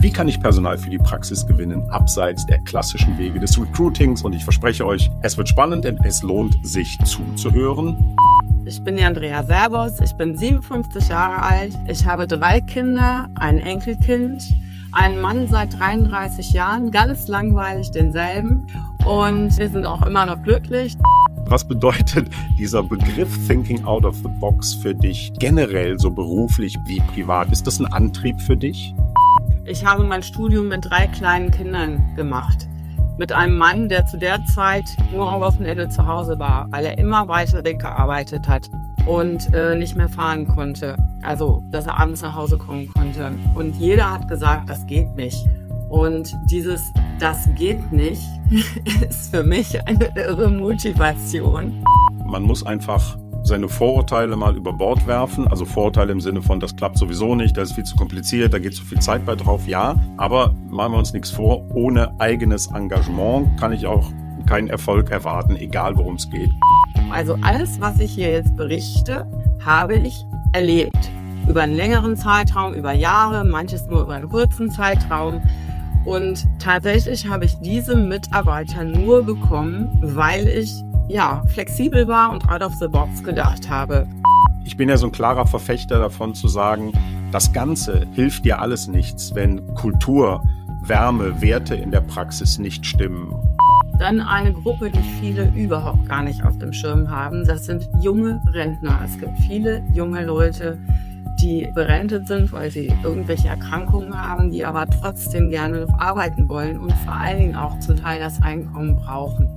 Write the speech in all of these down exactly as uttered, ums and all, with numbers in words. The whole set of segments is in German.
Wie kann ich Personal für die Praxis gewinnen, abseits der klassischen Wege des Recruitings? Und ich verspreche euch, es wird spannend, denn es lohnt sich zuzuhören. Ich bin die Andrea Servus, ich bin siebenundfünfzig Jahre alt, ich habe drei Kinder, ein Enkelkind, einen Mann seit dreiunddreißig Jahren, ganz langweilig denselben, und wir sind auch immer noch glücklich. Was bedeutet dieser Begriff Thinking out of the box für dich generell, so beruflich wie privat? Ist das ein Antrieb für dich? Ich habe mein Studium mit drei kleinen Kindern gemacht. Mit einem Mann, der zu der Zeit nur am Wochenende zu Hause war, weil er immer weiter weggearbeitet hat und äh, nicht mehr fahren konnte. Also, dass er abends nach Hause kommen konnte. Und jeder hat gesagt, das geht nicht. Und dieses "das geht nicht" ist für mich eine irre Motivation. Man muss einfach seine Vorurteile mal über Bord werfen. Also Vorurteile im Sinne von, das klappt sowieso nicht, das ist viel zu kompliziert, da geht zu viel Zeit bei drauf. Ja, aber machen wir uns nichts vor, ohne eigenes Engagement kann ich auch keinen Erfolg erwarten, egal worum es geht. Also alles, was ich hier jetzt berichte, habe ich erlebt. Über einen längeren Zeitraum, über Jahre, manches nur über einen kurzen Zeitraum. Und tatsächlich habe ich diese Mitarbeiter nur bekommen, weil ich ja flexibel war und out of the box gedacht habe. Ich bin ja so ein klarer Verfechter davon zu sagen, das Ganze hilft dir alles nichts, wenn Kultur, Wärme, Werte in der Praxis nicht stimmen. Dann eine Gruppe, die viele überhaupt gar nicht auf dem Schirm haben, das sind junge Rentner. Es gibt viele junge Leute, die berentet sind, weil sie irgendwelche Erkrankungen haben, die aber trotzdem gerne noch arbeiten wollen und vor allen Dingen auch zum Teil das Einkommen brauchen.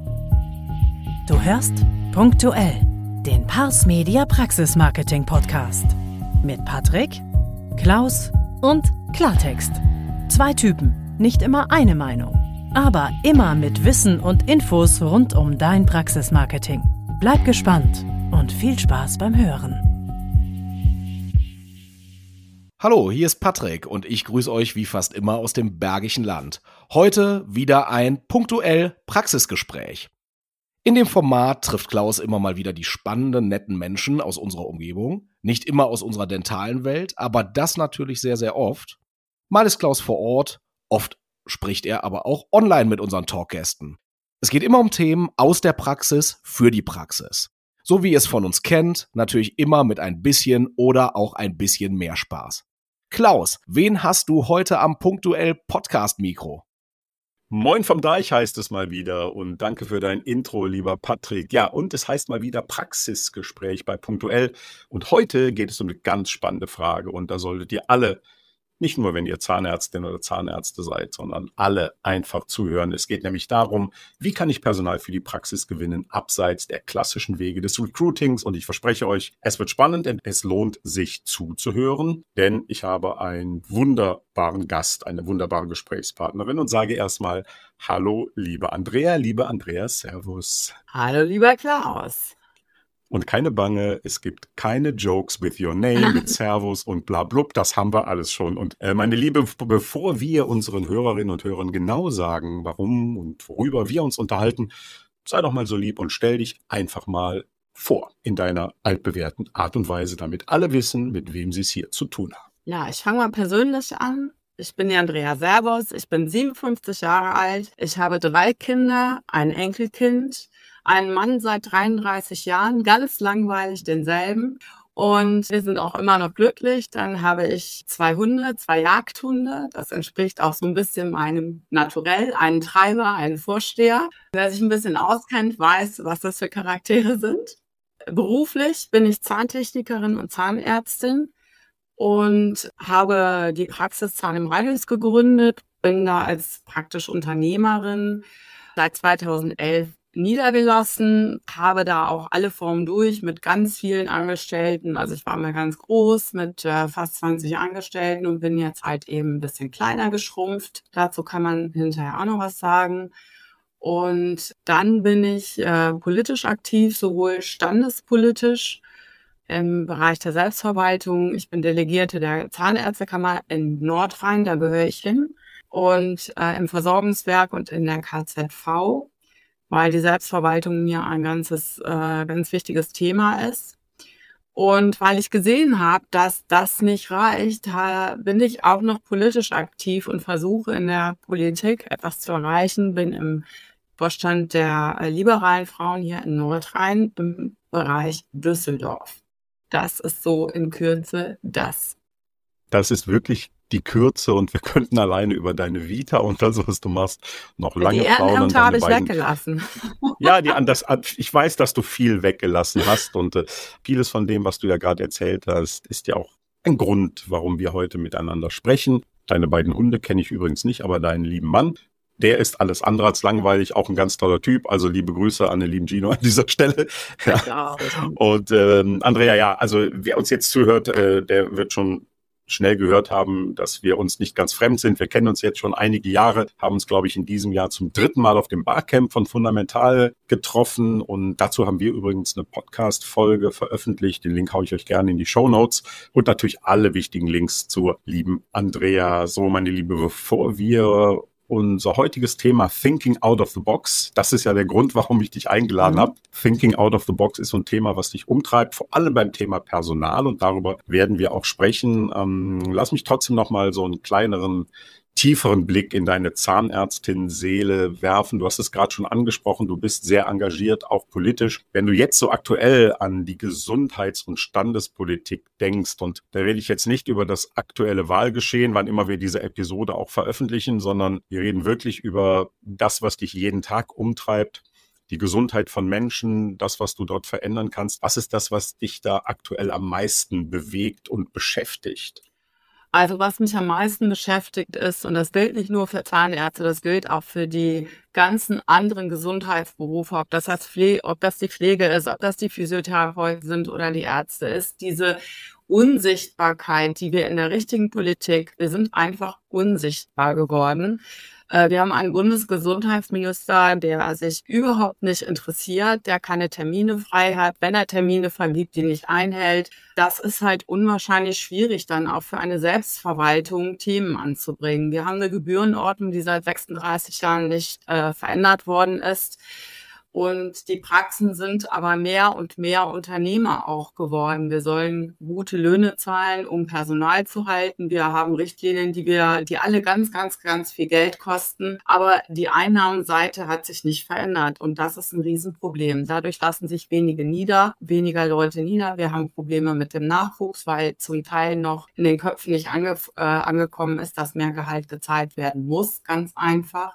Du hörst Punktuell, den Pars Media Praxis Marketing Podcast. Mit Patrick, Klaus und Klartext. Zwei Typen, nicht immer eine Meinung, aber immer mit Wissen und Infos rund um dein Praxismarketing. Bleib gespannt und viel Spaß beim Hören. Hallo, hier ist Patrick und ich grüße euch wie fast immer aus dem Bergischen Land. Heute wieder ein Punktuell Praxisgespräch. In dem Format trifft Klaus immer mal wieder die spannenden, netten Menschen aus unserer Umgebung. Nicht immer aus unserer dentalen Welt, aber das natürlich sehr, sehr oft. Mal ist Klaus vor Ort, oft spricht er aber auch online mit unseren Talkgästen. Es geht immer um Themen aus der Praxis für die Praxis. So wie ihr es von uns kennt, natürlich immer mit ein bisschen oder auch ein bisschen mehr Spaß. Klaus, wen hast du heute am Punktuell Podcast-Mikro? Moin vom Deich heißt es mal wieder und danke für dein Intro, lieber Patrick. Ja, und es heißt mal wieder Praxisgespräch bei Punktuell und heute geht es um eine ganz spannende Frage und da solltet ihr alle, nicht nur wenn ihr Zahnärztin oder Zahnärzte seid, sondern alle einfach zuhören. Es geht nämlich darum, wie kann ich Personal für die Praxis gewinnen, abseits der klassischen Wege des Recruitings. Und ich verspreche euch, es wird spannend, denn es lohnt sich zuzuhören, denn ich habe einen wunderbaren Gast, eine wunderbare Gesprächspartnerin und sage erstmal Hallo, liebe Andrea, liebe Andrea, Servus. Hallo, lieber Klaus. Und keine Bange, es gibt keine Jokes with your name, mit Servus und bla blub, das haben wir alles schon. Und äh, meine Liebe, bevor wir unseren Hörerinnen und Hörern genau sagen, warum und worüber wir uns unterhalten, sei doch mal so lieb und stell dich einfach mal vor in deiner altbewährten Art und Weise, damit alle wissen, mit wem sie es hier zu tun haben. Ja, ich fange mal persönlich an. Ich bin die Andrea Servus, ich bin siebenundfünfzig Jahre alt, ich habe drei Kinder, ein Enkelkind, einen Mann seit dreiunddreißig Jahren, ganz langweilig denselben, und wir sind auch immer noch glücklich. Dann habe ich zwei Hunde, zwei Jagdhunde, das entspricht auch so ein bisschen meinem Naturell, einen Treiber, einen Vorsteher. Wer sich ein bisschen auskennt, weiß, was das für Charaktere sind. Beruflich bin ich Zahntechnikerin und Zahnärztin und habe die Praxis Zahn im Radius gegründet, bin da als praktisch Unternehmerin seit zweitausendelf niedergelassen, habe da auch alle Formen durch mit ganz vielen Angestellten. Also ich war mal ganz groß mit äh, fast zwanzig Angestellten und bin jetzt halt eben ein bisschen kleiner geschrumpft. Dazu kann man hinterher auch noch was sagen. Und dann bin ich äh, politisch aktiv, sowohl standespolitisch im Bereich der Selbstverwaltung. Ich bin Delegierte der Zahnärztekammer in Nordrhein, da gehöre ich hin. Und äh, im Versorgungswerk und in der K Z V, weil die Selbstverwaltung mir ein ganzes, äh, ganz wichtiges Thema ist. Und weil ich gesehen habe, dass das nicht reicht, bin ich auch noch politisch aktiv und versuche in der Politik etwas zu erreichen. Bin im Vorstand der liberalen Frauen hier in Nordrhein im Bereich Düsseldorf. Das ist so in Kürze das. Das ist wirklich die Kürze und wir könnten alleine über deine Vita und das, was du machst, noch lange die plaudern. Die Ehrenämter habe ich beiden... weggelassen. Ja, die, das, ich weiß, dass du viel weggelassen hast und äh, vieles von dem, was du ja gerade erzählt hast, ist ja auch ein Grund, warum wir heute miteinander sprechen. Deine beiden Hunde kenne ich übrigens nicht, aber deinen lieben Mann, der ist alles andere als langweilig, auch ein ganz toller Typ. Also liebe Grüße an den lieben Gino an dieser Stelle. Ja. Und ähm, Andrea, ja, also wer uns jetzt zuhört, äh, der wird schon schnell gehört haben, dass wir uns nicht ganz fremd sind. Wir kennen uns jetzt schon einige Jahre, haben uns, glaube ich, in diesem Jahr zum dritten Mal auf dem Barcamp von Fundamental getroffen und dazu haben wir übrigens eine Podcast-Folge veröffentlicht. Den Link haue ich euch gerne in die Shownotes und natürlich alle wichtigen Links zur lieben Andrea. So, meine Liebe, bevor wir unser heutiges Thema Thinking Out of the Box, das ist ja der Grund, warum ich dich eingeladen mhm. habe. Thinking Out of the Box ist so ein Thema, was dich umtreibt, vor allem beim Thema Personal und darüber werden wir auch sprechen. Ähm, lass mich trotzdem noch mal so einen kleineren, tieferen Blick in deine Zahnärztin-Seele werfen. Du hast es gerade schon angesprochen, du bist sehr engagiert, auch politisch. Wenn du jetzt so aktuell an die Gesundheits- und Standespolitik denkst, und da rede ich jetzt nicht über das aktuelle Wahlgeschehen, wann immer wir diese Episode auch veröffentlichen, sondern wir reden wirklich über das, was dich jeden Tag umtreibt, die Gesundheit von Menschen, das, was du dort verändern kannst. Was ist das, was dich da aktuell am meisten bewegt und beschäftigt? Also was mich am meisten beschäftigt ist, und das gilt nicht nur für Zahnärzte, das gilt auch für die ganzen anderen Gesundheitsberufe, ob das, das Pflege, ob das die Pflege ist, ob das die Physiotherapeuten sind oder die Ärzte, ist diese Unsichtbarkeit, die wir in der richtigen Politik, wir sind einfach unsichtbar geworden. Wir haben einen Bundesgesundheitsminister, der sich überhaupt nicht interessiert, der keine Termine frei hat, wenn er Termine vergibt, die nicht einhält. Das ist halt unwahrscheinlich schwierig, dann auch für eine Selbstverwaltung Themen anzubringen. Wir haben eine Gebührenordnung, die seit sechsunddreißig Jahren nicht äh, verändert worden ist. Und die Praxen sind aber mehr und mehr Unternehmer auch geworden. Wir sollen gute Löhne zahlen, um Personal zu halten. Wir haben Richtlinien, die wir, die alle ganz, ganz, ganz viel Geld kosten. Aber die Einnahmenseite hat sich nicht verändert. Und das ist ein Riesenproblem. Dadurch lassen sich wenige nieder, weniger Leute nieder. Wir haben Probleme mit dem Nachwuchs, weil zum Teil noch in den Köpfen nicht ange, äh, angekommen ist, dass mehr Gehalt gezahlt werden muss. Ganz einfach.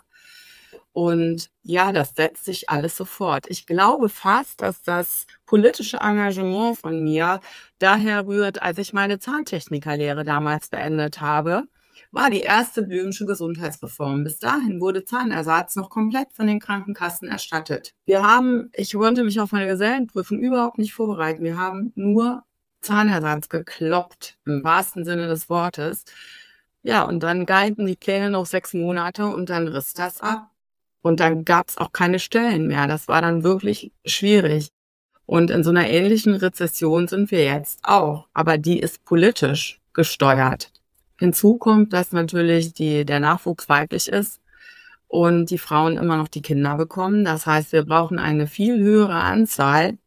Und ja, das setzt sich alles sofort. Ich glaube fast, dass das politische Engagement von mir daher rührt, als ich meine Zahntechnikerlehre damals beendet habe, war die erste Böhmische Gesundheitsreform. Bis dahin wurde Zahnersatz noch komplett von den Krankenkassen erstattet. Wir haben, ich konnte mich auf meine Gesellenprüfung überhaupt nicht vorbereiten. Wir haben nur Zahnersatz gekloppt, im wahrsten Sinne des Wortes. Ja, und dann galten die Pläne noch sechs Monate und dann riss das ab. Und dann gab es auch keine Stellen mehr. Das war dann wirklich schwierig. Und in so einer ähnlichen Rezession sind wir jetzt auch. Aber die ist politisch gesteuert. Hinzu kommt, dass natürlich die, der Nachwuchs weiblich ist und die Frauen immer noch die Kinder bekommen. Das heißt, wir brauchen eine viel höhere Anzahl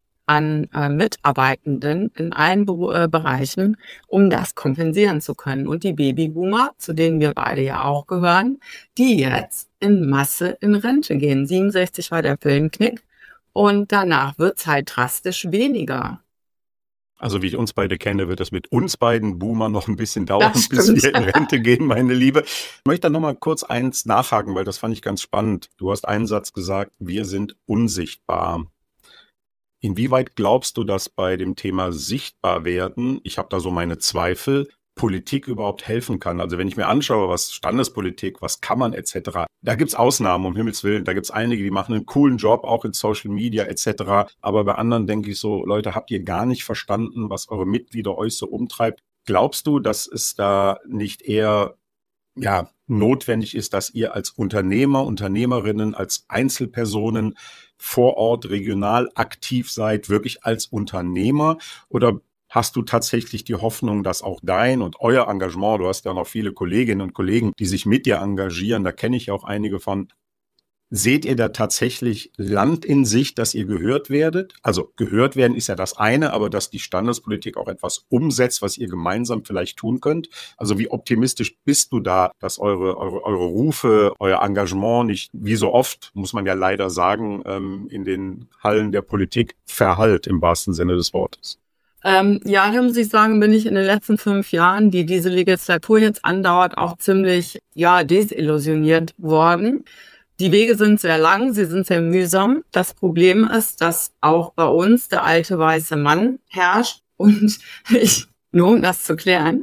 an äh, Mitarbeitenden in allen Be- äh, Bereichen, um das kompensieren zu können. Und die Babyboomer, zu denen wir beide ja auch gehören, die jetzt in Masse in Rente gehen. siebenundsechzig war der Pillenknick und danach wird's halt drastisch weniger. Also wie ich uns beide kenne, wird es mit uns beiden Boomer noch ein bisschen dauern, bis wir in Rente gehen, meine Liebe. Ich möchte dann noch mal kurz eins nachhaken, weil das fand ich ganz spannend. Du hast einen Satz gesagt, wir sind unsichtbar. Inwieweit glaubst du, dass bei dem Thema sichtbar werden, ich habe da so meine Zweifel, Politik überhaupt helfen kann? Also wenn ich mir anschaue, was Standespolitik, was Kammern et cetera, da gibt's Ausnahmen, um Himmels Willen. Da gibt's einige, die machen einen coolen Job, auch in Social Media et cetera. Aber bei anderen denke ich so, Leute, habt ihr gar nicht verstanden, was eure Mitglieder euch so umtreibt? Glaubst du, dass es da nicht eher ja notwendig ist, dass ihr als Unternehmer, Unternehmerinnen, als Einzelpersonen vor Ort regional aktiv seid, wirklich als Unternehmer? Oder hast du tatsächlich die Hoffnung, dass auch dein und euer Engagement, du hast ja noch viele Kolleginnen und Kollegen, die sich mit dir engagieren, da kenne ich auch einige von, Seht ihr da tatsächlich Land in Sicht, dass ihr gehört werdet? Also gehört werden ist ja das eine, aber dass die Standespolitik auch etwas umsetzt, was ihr gemeinsam vielleicht tun könnt. Also wie optimistisch bist du da, dass eure, eure, eure Rufe, euer Engagement nicht, wie so oft, muss man ja leider sagen, in den Hallen der Politik verhallt im wahrsten Sinne des Wortes? Ähm, ja, da muss ich sagen, bin ich in den letzten fünf Jahren, die diese Legislatur jetzt andauert, auch ziemlich, ja, desillusioniert worden. Die Wege sind sehr lang, sie sind sehr mühsam. Das Problem ist, dass auch bei uns der alte weiße Mann herrscht. Und ich, nur um das zu klären,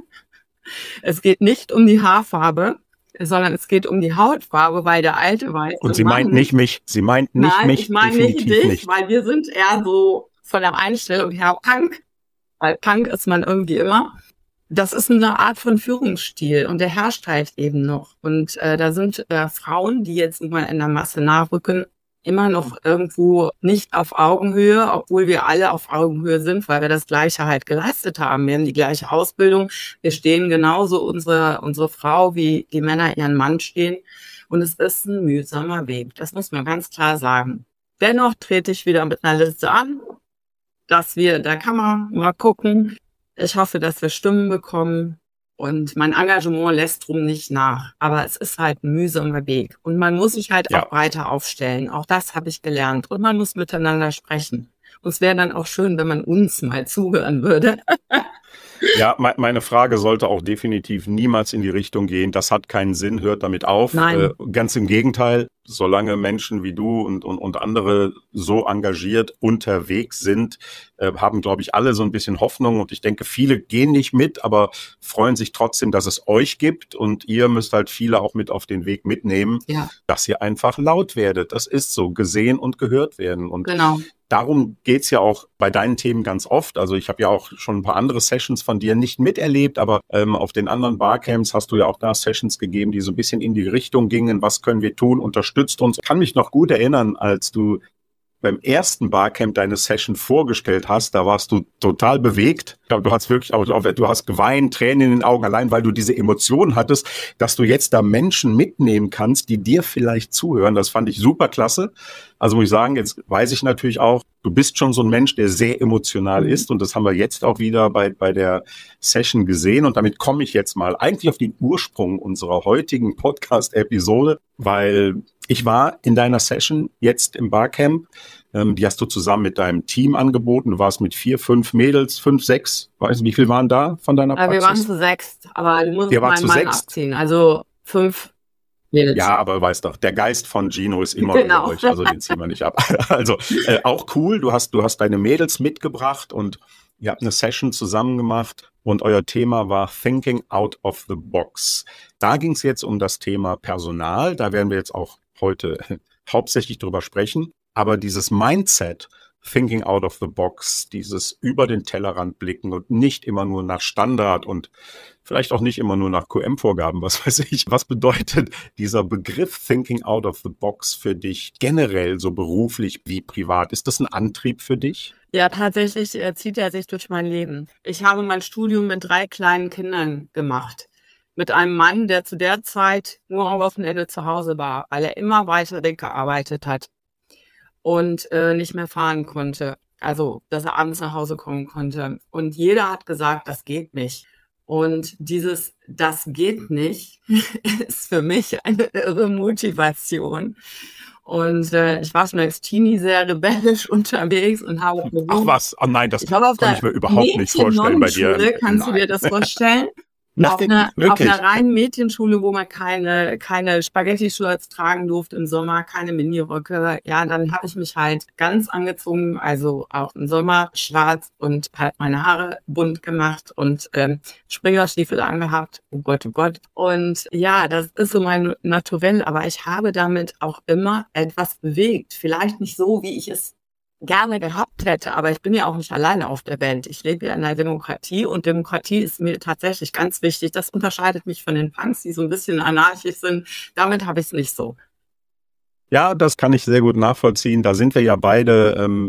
es geht nicht um die Haarfarbe, sondern es geht um die Hautfarbe, weil der alte weiße Mann... Und sie meint nicht mich, sie meint nicht nein, mich, ich meine definitiv nicht dich, nicht. weil wir sind eher so von der Einstellung her Punk. Weil Punk ist man irgendwie immer. Das ist eine Art von Führungsstil und der herrscht halt eben noch. Und äh, da sind äh, Frauen, die jetzt mal in der Masse nachrücken, immer noch irgendwo nicht auf Augenhöhe, obwohl wir alle auf Augenhöhe sind, weil wir das Gleiche halt geleistet haben. Wir haben die gleiche Ausbildung. Wir stehen genauso unsere, unsere Frau, wie die Männer ihren Mann stehen. Und es ist ein mühsamer Weg. Das muss man ganz klar sagen. Dennoch trete ich wieder mit einer Liste an, dass wir, da kann man mal gucken. Ich hoffe, dass wir Stimmen bekommen und mein Engagement lässt drum nicht nach. Aber es ist halt ein mühsamer Weg und man muss sich halt Ja. auch breiter aufstellen. Auch das habe ich gelernt und man muss miteinander sprechen. Und es wäre dann auch schön, wenn man uns mal zuhören würde. Ja, me- meine Frage sollte auch definitiv niemals in die Richtung gehen. Das hat keinen Sinn, hört damit auf. Nein. Äh, ganz im Gegenteil, solange Menschen wie du und, und, und andere so engagiert unterwegs sind, äh, haben, glaube ich, alle so ein bisschen Hoffnung. Und ich denke, viele gehen nicht mit, aber freuen sich trotzdem, dass es euch gibt. Und ihr müsst halt viele auch mit auf den Weg mitnehmen, Ja, dass ihr einfach laut werdet. Das ist so, gesehen und gehört werden. Und genau. darum geht's ja auch bei deinen Themen ganz oft. Also ich habe ja auch schon ein paar andere Sessions von dir nicht miterlebt, aber ähm, auf den anderen Barcamps hast du ja auch da Sessions gegeben, die so ein bisschen in die Richtung gingen, was können wir tun, unterstützt uns. Ich kann mich noch gut erinnern, als du beim ersten Barcamp deine Session vorgestellt hast, da warst du total bewegt. Ich glaube, du hast wirklich auch, du hast geweint, Tränen in den Augen, allein weil du diese Emotionen hattest, dass du jetzt da Menschen mitnehmen kannst, die dir vielleicht zuhören. Das fand ich super klasse. Also muss ich sagen, jetzt weiß ich natürlich auch, du bist schon so ein Mensch, der sehr emotional Mhm. ist und das haben wir jetzt auch wieder bei, bei der Session gesehen und damit komme ich jetzt mal eigentlich auf den Ursprung unserer heutigen Podcast-Episode, weil ich war in deiner Session jetzt im Barcamp, ähm, die hast du zusammen mit deinem Team angeboten, du warst mit vier, fünf Mädels, fünf, sechs, weiß nicht, wie viel waren da von deiner Aber wir Praxis? waren zu sechst, aber du musst Ihr wart meinen zu Mann sechst? abziehen. Also fünf Mädels. Ja, aber weißt doch, der Geist von Gino ist immer Genau. über euch, also den ziehen wir nicht ab. Also äh, auch cool, du hast, du hast deine Mädels mitgebracht und ihr habt eine Session zusammen gemacht und euer Thema war Thinking Out of the Box. Da ging es jetzt um das Thema Personal, da werden wir jetzt auch heute hauptsächlich drüber sprechen, aber dieses Mindset, Thinking Out of the Box, dieses über den Tellerrand blicken und nicht immer nur nach Standard und vielleicht auch nicht immer nur nach Q M-Vorgaben, was weiß ich. Was bedeutet dieser Begriff Thinking Out of the Box für dich generell, so beruflich wie privat? Ist das ein Antrieb für dich? Ja, tatsächlich äh, zieht er sich durch mein Leben. Ich habe mein Studium mit drei kleinen Kindern gemacht. Mit einem Mann, der zu der Zeit nur am Wochenende zu Hause war, weil er immer weiter weggearbeitet hat und äh, nicht mehr fahren konnte. Also, dass er abends nach Hause kommen konnte. Und jeder hat gesagt, das geht nicht. Und dieses das geht nicht ist für mich eine irre Motivation. Und äh, ich war schon als Teenie sehr rebellisch unterwegs und habe Ach versucht, was, oh nein, das ich habe auf kann der ich mir überhaupt nicht vorstellen bei dir. Mädchennonnenschule, kannst du dir das vorstellen? Auf Nein, einer, auf wirklich. einer reinen Mädchenschule, wo man keine, keine Spaghetti-Shirts tragen durfte im Sommer, keine Miniröcke. Ja, dann habe ich mich halt ganz angezogen, also auch im Sommer schwarz und halt meine Haare bunt gemacht und ähm, Springerstiefel angehabt. Oh Gott, oh Gott. Und ja, das ist so mein Naturell, aber ich habe damit auch immer etwas bewegt. Vielleicht nicht so, wie ich es gerne gehabt hätte, aber ich bin ja auch nicht alleine auf der Welt. Ich lebe ja in einer Demokratie und Demokratie ist mir tatsächlich ganz wichtig. Das unterscheidet mich von den Punks, die so ein bisschen anarchisch sind. Damit habe ich es nicht so. Ja, das kann ich sehr gut nachvollziehen. Da sind wir ja beide ähm,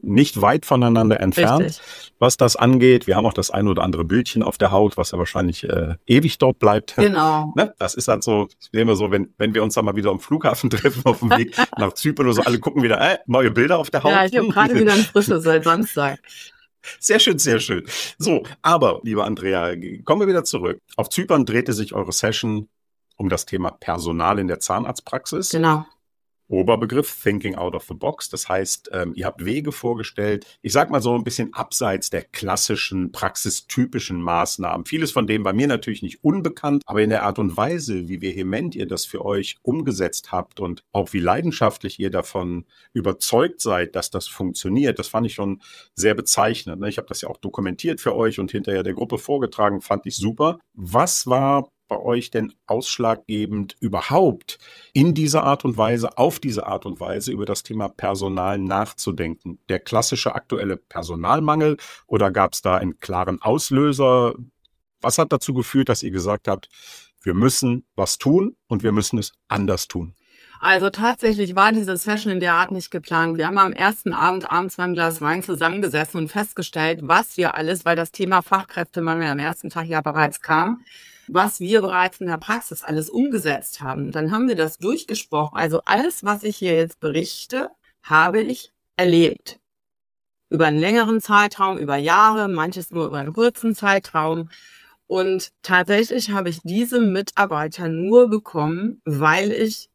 nicht weit voneinander entfernt, Richtig. was das angeht. Wir haben auch das ein oder andere Bildchen auf der Haut, was ja wahrscheinlich äh, ewig dort bleibt. Genau. Ne? Das ist halt so, das sehen wir so, wenn, wenn wir uns dann mal wieder am Flughafen treffen, auf dem Weg nach Zypern oder so, alle gucken wieder, äh, neue Bilder auf der Haut. Ja, ich habe gerade wieder eine frische seit Samstag. Sehr schön, sehr schön. So, aber, liebe Andrea, kommen wir wieder zurück. Auf Zypern drehte sich eure Session um das Thema Personal in der Zahnarztpraxis. Genau. Oberbegriff Thinking out of the box. Das heißt, ähm, ihr habt Wege vorgestellt, ich sag mal so ein bisschen abseits der klassischen, praxistypischen Maßnahmen. Vieles von dem war mir natürlich nicht unbekannt, aber in der Art und Weise, wie vehement ihr das für euch umgesetzt habt und auch wie leidenschaftlich ihr davon überzeugt seid, dass das funktioniert, das fand ich schon sehr bezeichnend. Ich habe das ja auch dokumentiert für euch und hinterher der Gruppe vorgetragen, fand ich super. Was war bei euch denn ausschlaggebend überhaupt in dieser Art und Weise, auf diese Art und Weise über das Thema Personal nachzudenken? Der klassische aktuelle Personalmangel oder gab es da einen klaren Auslöser? Was hat dazu geführt, dass ihr gesagt habt, wir müssen was tun und wir müssen es anders tun? Also tatsächlich war diese Session in der Art nicht geplant. Wir haben am ersten Abend abends beim Glas Wein zusammengesessen und festgestellt, was wir alles, weil das Thema Fachkräftemangel am ersten Tag ja bereits kam, was wir bereits in der Praxis alles umgesetzt haben. Dann haben wir das durchgesprochen. Also alles, was ich hier jetzt berichte, habe ich erlebt. Über einen längeren Zeitraum, über Jahre, manches nur über einen kurzen Zeitraum. Und tatsächlich habe ich diese Mitarbeiter nur bekommen, weil ich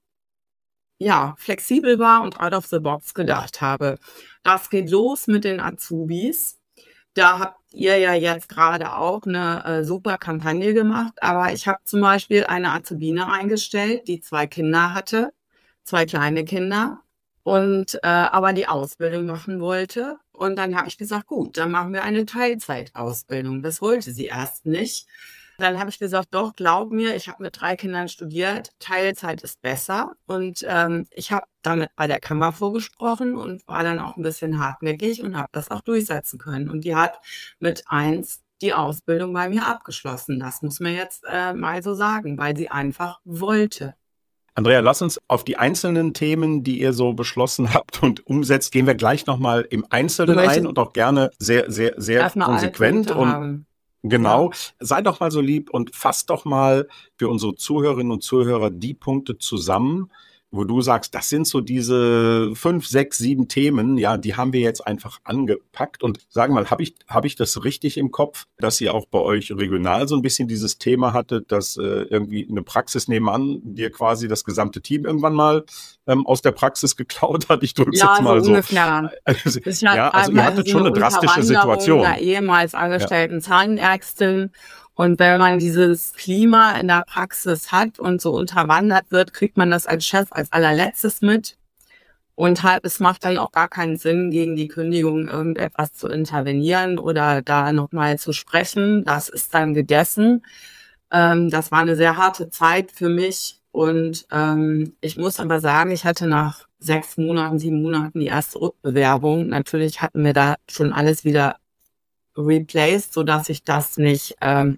ja flexibel war und out of the box gedacht habe. Das geht los mit den Azubis. Da habt ihr ja jetzt gerade auch eine äh, super Kampagne gemacht, aber ich habe zum Beispiel eine Azubine eingestellt, die zwei Kinder hatte, zwei kleine Kinder und äh, aber die Ausbildung machen wollte. Und dann habe ich gesagt, gut, dann machen wir eine Teilzeitausbildung. Das wollte sie erst nicht. Dann habe ich gesagt, doch, glaub mir, ich habe mit drei Kindern studiert, Teilzeit ist besser. Und ähm, ich habe damit bei der Kammer vorgesprochen und war dann auch ein bisschen hartnäckig und habe das auch durchsetzen können. Und die hat mit eins die Ausbildung bei mir abgeschlossen. Das muss man jetzt äh, mal so sagen, weil sie einfach wollte. Andrea, lass uns auf die einzelnen Themen, die ihr so beschlossen habt und umsetzt, gehen wir gleich nochmal im Einzelnen ein und auch gerne sehr, sehr, sehr konsequent und haben. Genau. Ja. Sei doch mal so lieb und fass doch mal für unsere Zuhörerinnen und Zuhörer die Punkte zusammen, wo du sagst, das sind so diese fünf, sechs, sieben Themen, ja, die haben wir jetzt einfach angepackt. Und sagen mal, habe ich, habe ich das richtig im Kopf, dass ihr auch bei euch regional so ein bisschen dieses Thema hattet, dass äh, irgendwie eine Praxis nebenan dir quasi das gesamte Team irgendwann mal ähm, aus der Praxis geklaut hat? Ich drücke es ja, jetzt mal so. Ungefähr. Also, ja, also ihr hattet schon eine drastische Situation. Einer ehemals angestellten ja. Zahnärztin. Und wenn man dieses Klima in der Praxis hat und so unterwandert wird, kriegt man das als Chef als allerletztes mit. Und halt, es macht dann auch gar keinen Sinn, gegen die Kündigung irgendetwas zu intervenieren oder da nochmal zu sprechen. Das ist dann gegessen. Ähm, das war eine sehr harte Zeit für mich. Und ähm, ich muss aber sagen, ich hatte nach sechs Monaten, sieben Monaten die erste Rückbewerbung. Natürlich hatten wir da schon alles wieder replaced, so dass ich das nicht ähm,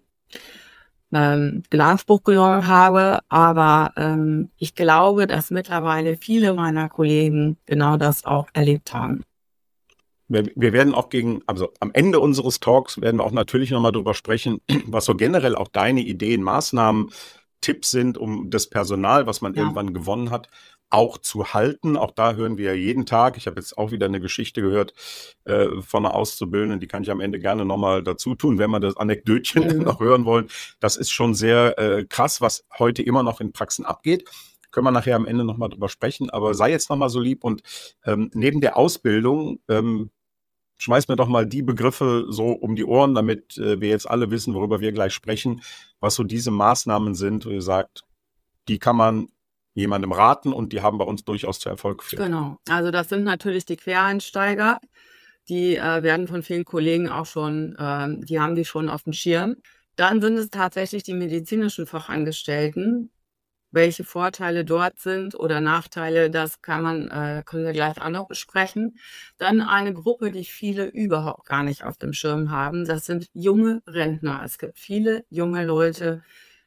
ähm, in Anspruch genommen habe. Aber ähm, ich glaube, dass mittlerweile viele meiner Kollegen genau das auch erlebt haben. Wir, wir werden auch gegen, also am Ende unseres Talks werden wir auch natürlich nochmal drüber sprechen, was so generell auch deine Ideen, Maßnahmen, Tipps sind, um das Personal, was man ja. irgendwann gewonnen hat, auch zu halten. Auch da hören wir ja jeden Tag. Ich habe jetzt auch wieder eine Geschichte gehört äh, von einer Auszubildenden, die kann ich am Ende gerne nochmal dazu tun, wenn wir das Anekdötchen mhm. noch hören wollen. Das ist schon sehr äh, krass, was heute immer noch in Praxen abgeht. Können wir nachher am Ende nochmal drüber sprechen. Aber sei jetzt nochmal so lieb und ähm, neben der Ausbildung ähm, schmeiß mir doch mal die Begriffe so um die Ohren, damit äh, wir jetzt alle wissen, worüber wir gleich sprechen, was so diese Maßnahmen sind, wo ihr sagt, die kann man jemandem raten und die haben bei uns durchaus zu Erfolg geführt. Genau, also das sind natürlich die Quereinsteiger, die äh, werden von vielen Kollegen auch schon, äh, die haben die schon auf dem Schirm. Dann sind es tatsächlich die medizinischen Fachangestellten. Welche Vorteile dort sind oder Nachteile, das kann man, äh, können wir gleich auch noch besprechen. Dann eine Gruppe, die viele überhaupt gar nicht auf dem Schirm haben, das sind junge Rentner. Es gibt viele junge Leute,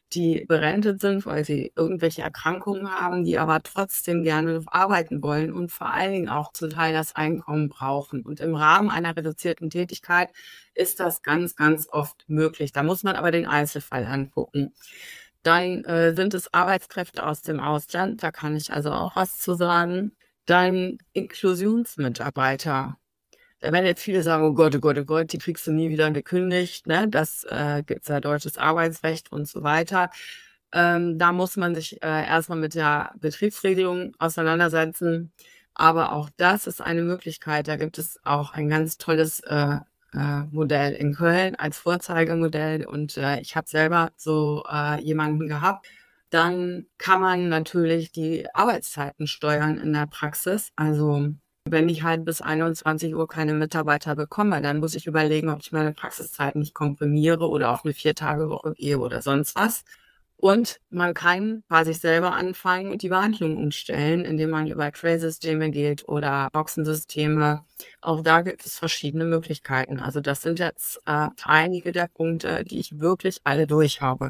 die berentet sind, weil sie irgendwelche Erkrankungen haben, die aber trotzdem gerne arbeiten wollen und vor allen Dingen auch zum Teil das Einkommen brauchen. Und im Rahmen einer reduzierten Tätigkeit ist das ganz, ganz oft möglich. Da muss man aber den Einzelfall angucken. Dann äh, sind es Arbeitskräfte aus dem Ausland, da kann ich also auch was zu sagen. Dann Inklusionsmitarbeiter. Da werden jetzt viele sagen, oh Gott, oh Gott, oh Gott, die kriegst du nie wieder gekündigt, ne? Das äh, gibt's ja deutsches Arbeitsrecht und so weiter. Ähm, da muss man sich äh, erstmal mit der Betriebsregelung auseinandersetzen. Aber auch das ist eine Möglichkeit. Da gibt es auch ein ganz tolles äh, äh, Modell in Köln als Vorzeigemodell. Und äh, ich habe selber so äh, jemanden gehabt. Dann kann man natürlich die Arbeitszeiten steuern in der Praxis. Also wenn ich halt bis einundzwanzig Uhr keine Mitarbeiter bekomme, dann muss ich überlegen, ob ich meine Praxiszeit nicht komprimiere oder auch eine Vier-Tage-Woche gehe oder sonst was. Und man kann bei sich selber anfangen und die Behandlung umstellen, indem man über Tray-Systeme geht oder Boxensysteme. Auch da gibt es verschiedene Möglichkeiten. Also das sind jetzt äh, einige der Punkte, die ich wirklich alle durch habe.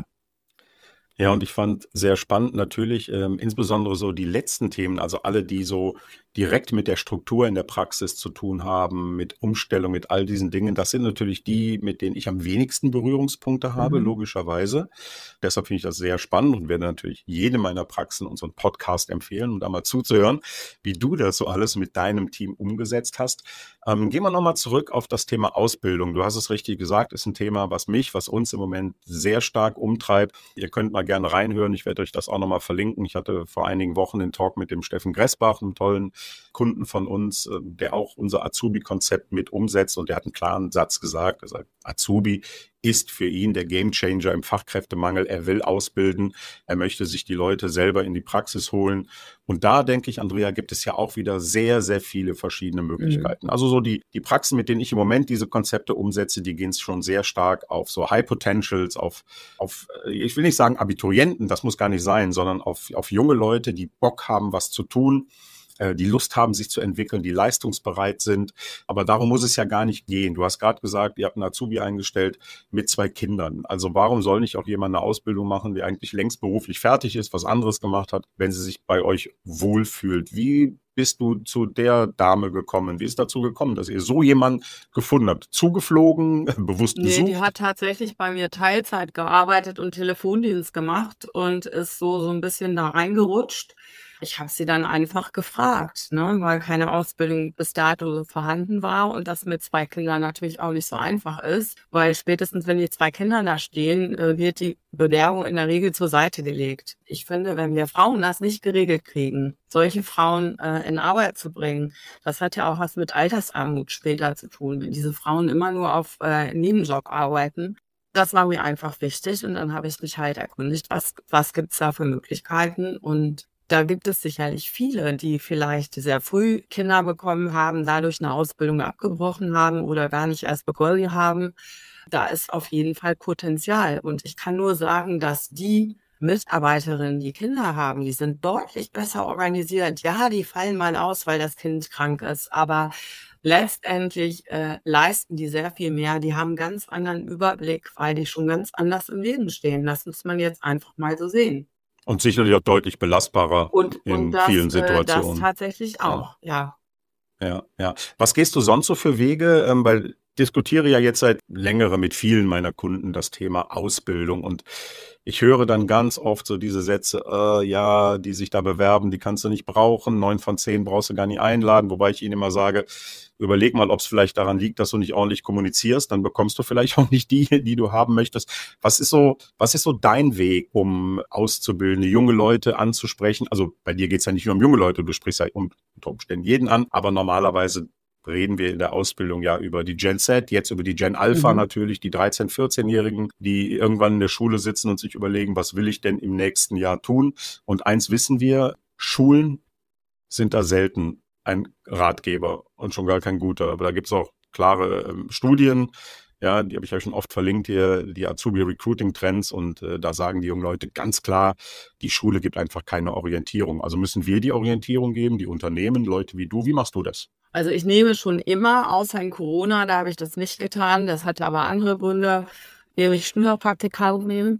Ja, und ich fand sehr spannend natürlich, ähm, insbesondere so die letzten Themen, also alle, die so direkt mit der Struktur in der Praxis zu tun haben, mit Umstellung, mit all diesen Dingen. Das sind natürlich die, mit denen ich am wenigsten Berührungspunkte habe, Mhm. logischerweise. Deshalb finde ich das sehr spannend und werde natürlich jedem meiner Praxen unseren Podcast empfehlen, um da mal zuzuhören, wie du das so alles mit deinem Team umgesetzt hast. Ähm, gehen wir nochmal zurück auf das Thema Ausbildung. Du hast es richtig gesagt, ist ein Thema, was mich, was uns im Moment sehr stark umtreibt. Ihr könnt mal gerne reinhören. Ich werde euch das auch nochmal verlinken. Ich hatte vor einigen Wochen den Talk mit dem Steffen Gressbach, einem tollen Kunden von uns, der auch unser Azubi-Konzept mit umsetzt. Und der hat einen klaren Satz gesagt. Er sagt, Azubi ist für ihn der Gamechanger im Fachkräftemangel. Er will ausbilden. Er möchte sich die Leute selber in die Praxis holen. Und da denke ich, Andrea, gibt es ja auch wieder sehr, sehr viele verschiedene Möglichkeiten. Mhm. Also so die, die Praxen, mit denen ich im Moment diese Konzepte umsetze, die gehen schon sehr stark auf so High Potentials, auf, auf, ich will nicht sagen Abiturienten, das muss gar nicht sein, sondern auf, auf junge Leute, die Bock haben, was zu tun, die Lust haben, sich zu entwickeln, die leistungsbereit sind. Aber darum muss es ja gar nicht gehen. Du hast gerade gesagt, ihr habt einen Azubi eingestellt mit zwei Kindern. Also warum soll nicht auch jemand eine Ausbildung machen, der eigentlich längst beruflich fertig ist, was anderes gemacht hat, wenn sie sich bei euch wohlfühlt? Wie bist du zu der Dame gekommen? Wie ist dazu gekommen, dass ihr so jemanden gefunden habt? Zugeflogen, bewusst gesucht? Nee, die hat tatsächlich bei mir Teilzeit gearbeitet und Telefondienst gemacht und ist so, so ein bisschen da reingerutscht. Ich habe sie dann einfach gefragt, ne, weil keine Ausbildung bis dato vorhanden war und das mit zwei Kindern natürlich auch nicht so einfach ist, weil spätestens, wenn die zwei Kinder da stehen, wird die Bewerbung in der Regel zur Seite gelegt. Ich finde, wenn wir Frauen das nicht geregelt kriegen, solche Frauen äh, in Arbeit zu bringen, das hat ja auch was mit Altersarmut später zu tun, wenn diese Frauen immer nur auf äh, Nebenjob arbeiten. Das war mir einfach wichtig und dann habe ich mich halt erkundigt, was, was gibt's da für Möglichkeiten und da gibt es sicherlich viele, die vielleicht sehr früh Kinder bekommen haben, dadurch eine Ausbildung abgebrochen haben oder gar nicht erst begonnen haben. Da ist auf jeden Fall Potenzial. Und ich kann nur sagen, dass die Mitarbeiterinnen, die Kinder haben, die sind deutlich besser organisiert. Ja, die fallen mal aus, weil das Kind krank ist. Aber letztendlich äh, leisten die sehr viel mehr. Die haben einen ganz anderen Überblick, weil die schon ganz anders im Leben stehen. Das muss man jetzt einfach mal so sehen. Und sicherlich auch deutlich belastbarer und, in und das, vielen Situationen. Äh, das tatsächlich auch, ja. Ja, ja. Was gehst du sonst so für Wege? Ähm, weil diskutiere ja jetzt seit längerem mit vielen meiner Kunden das Thema Ausbildung und ich höre dann ganz oft so diese Sätze, äh, ja, die sich da bewerben, die kannst du nicht brauchen, neun von zehn brauchst du gar nicht einladen, wobei ich ihnen immer sage, überleg mal, ob es vielleicht daran liegt, dass du nicht ordentlich kommunizierst, dann bekommst du vielleicht auch nicht die, die du haben möchtest. Was ist so, was ist so dein Weg, um auszubildende junge Leute anzusprechen? Also bei dir geht's ja nicht nur um junge Leute, du sprichst ja um, unter Umständen jeden an, aber normalerweise reden wir in der Ausbildung ja über die Gen Z, jetzt über die Gen Alpha mhm. natürlich, die dreizehn-, vierzehn-Jährigen, die irgendwann in der Schule sitzen und sich überlegen, was will ich denn im nächsten Jahr tun? Und eins wissen wir, Schulen sind da selten ein Ratgeber und schon gar kein guter. Aber da gibt es auch klare ähm, Studien, ja, die habe ich ja schon oft verlinkt hier, die Azubi-Recruiting-Trends und äh, da sagen die jungen Leute ganz klar, die Schule gibt einfach keine Orientierung. Also müssen wir die Orientierung geben, die Unternehmen, Leute wie du. Wie machst du das? Also ich nehme schon immer, außer in Corona, da habe ich das nicht getan. Das hatte aber andere Gründe, nämlich Schülerpraktikanten nehmen.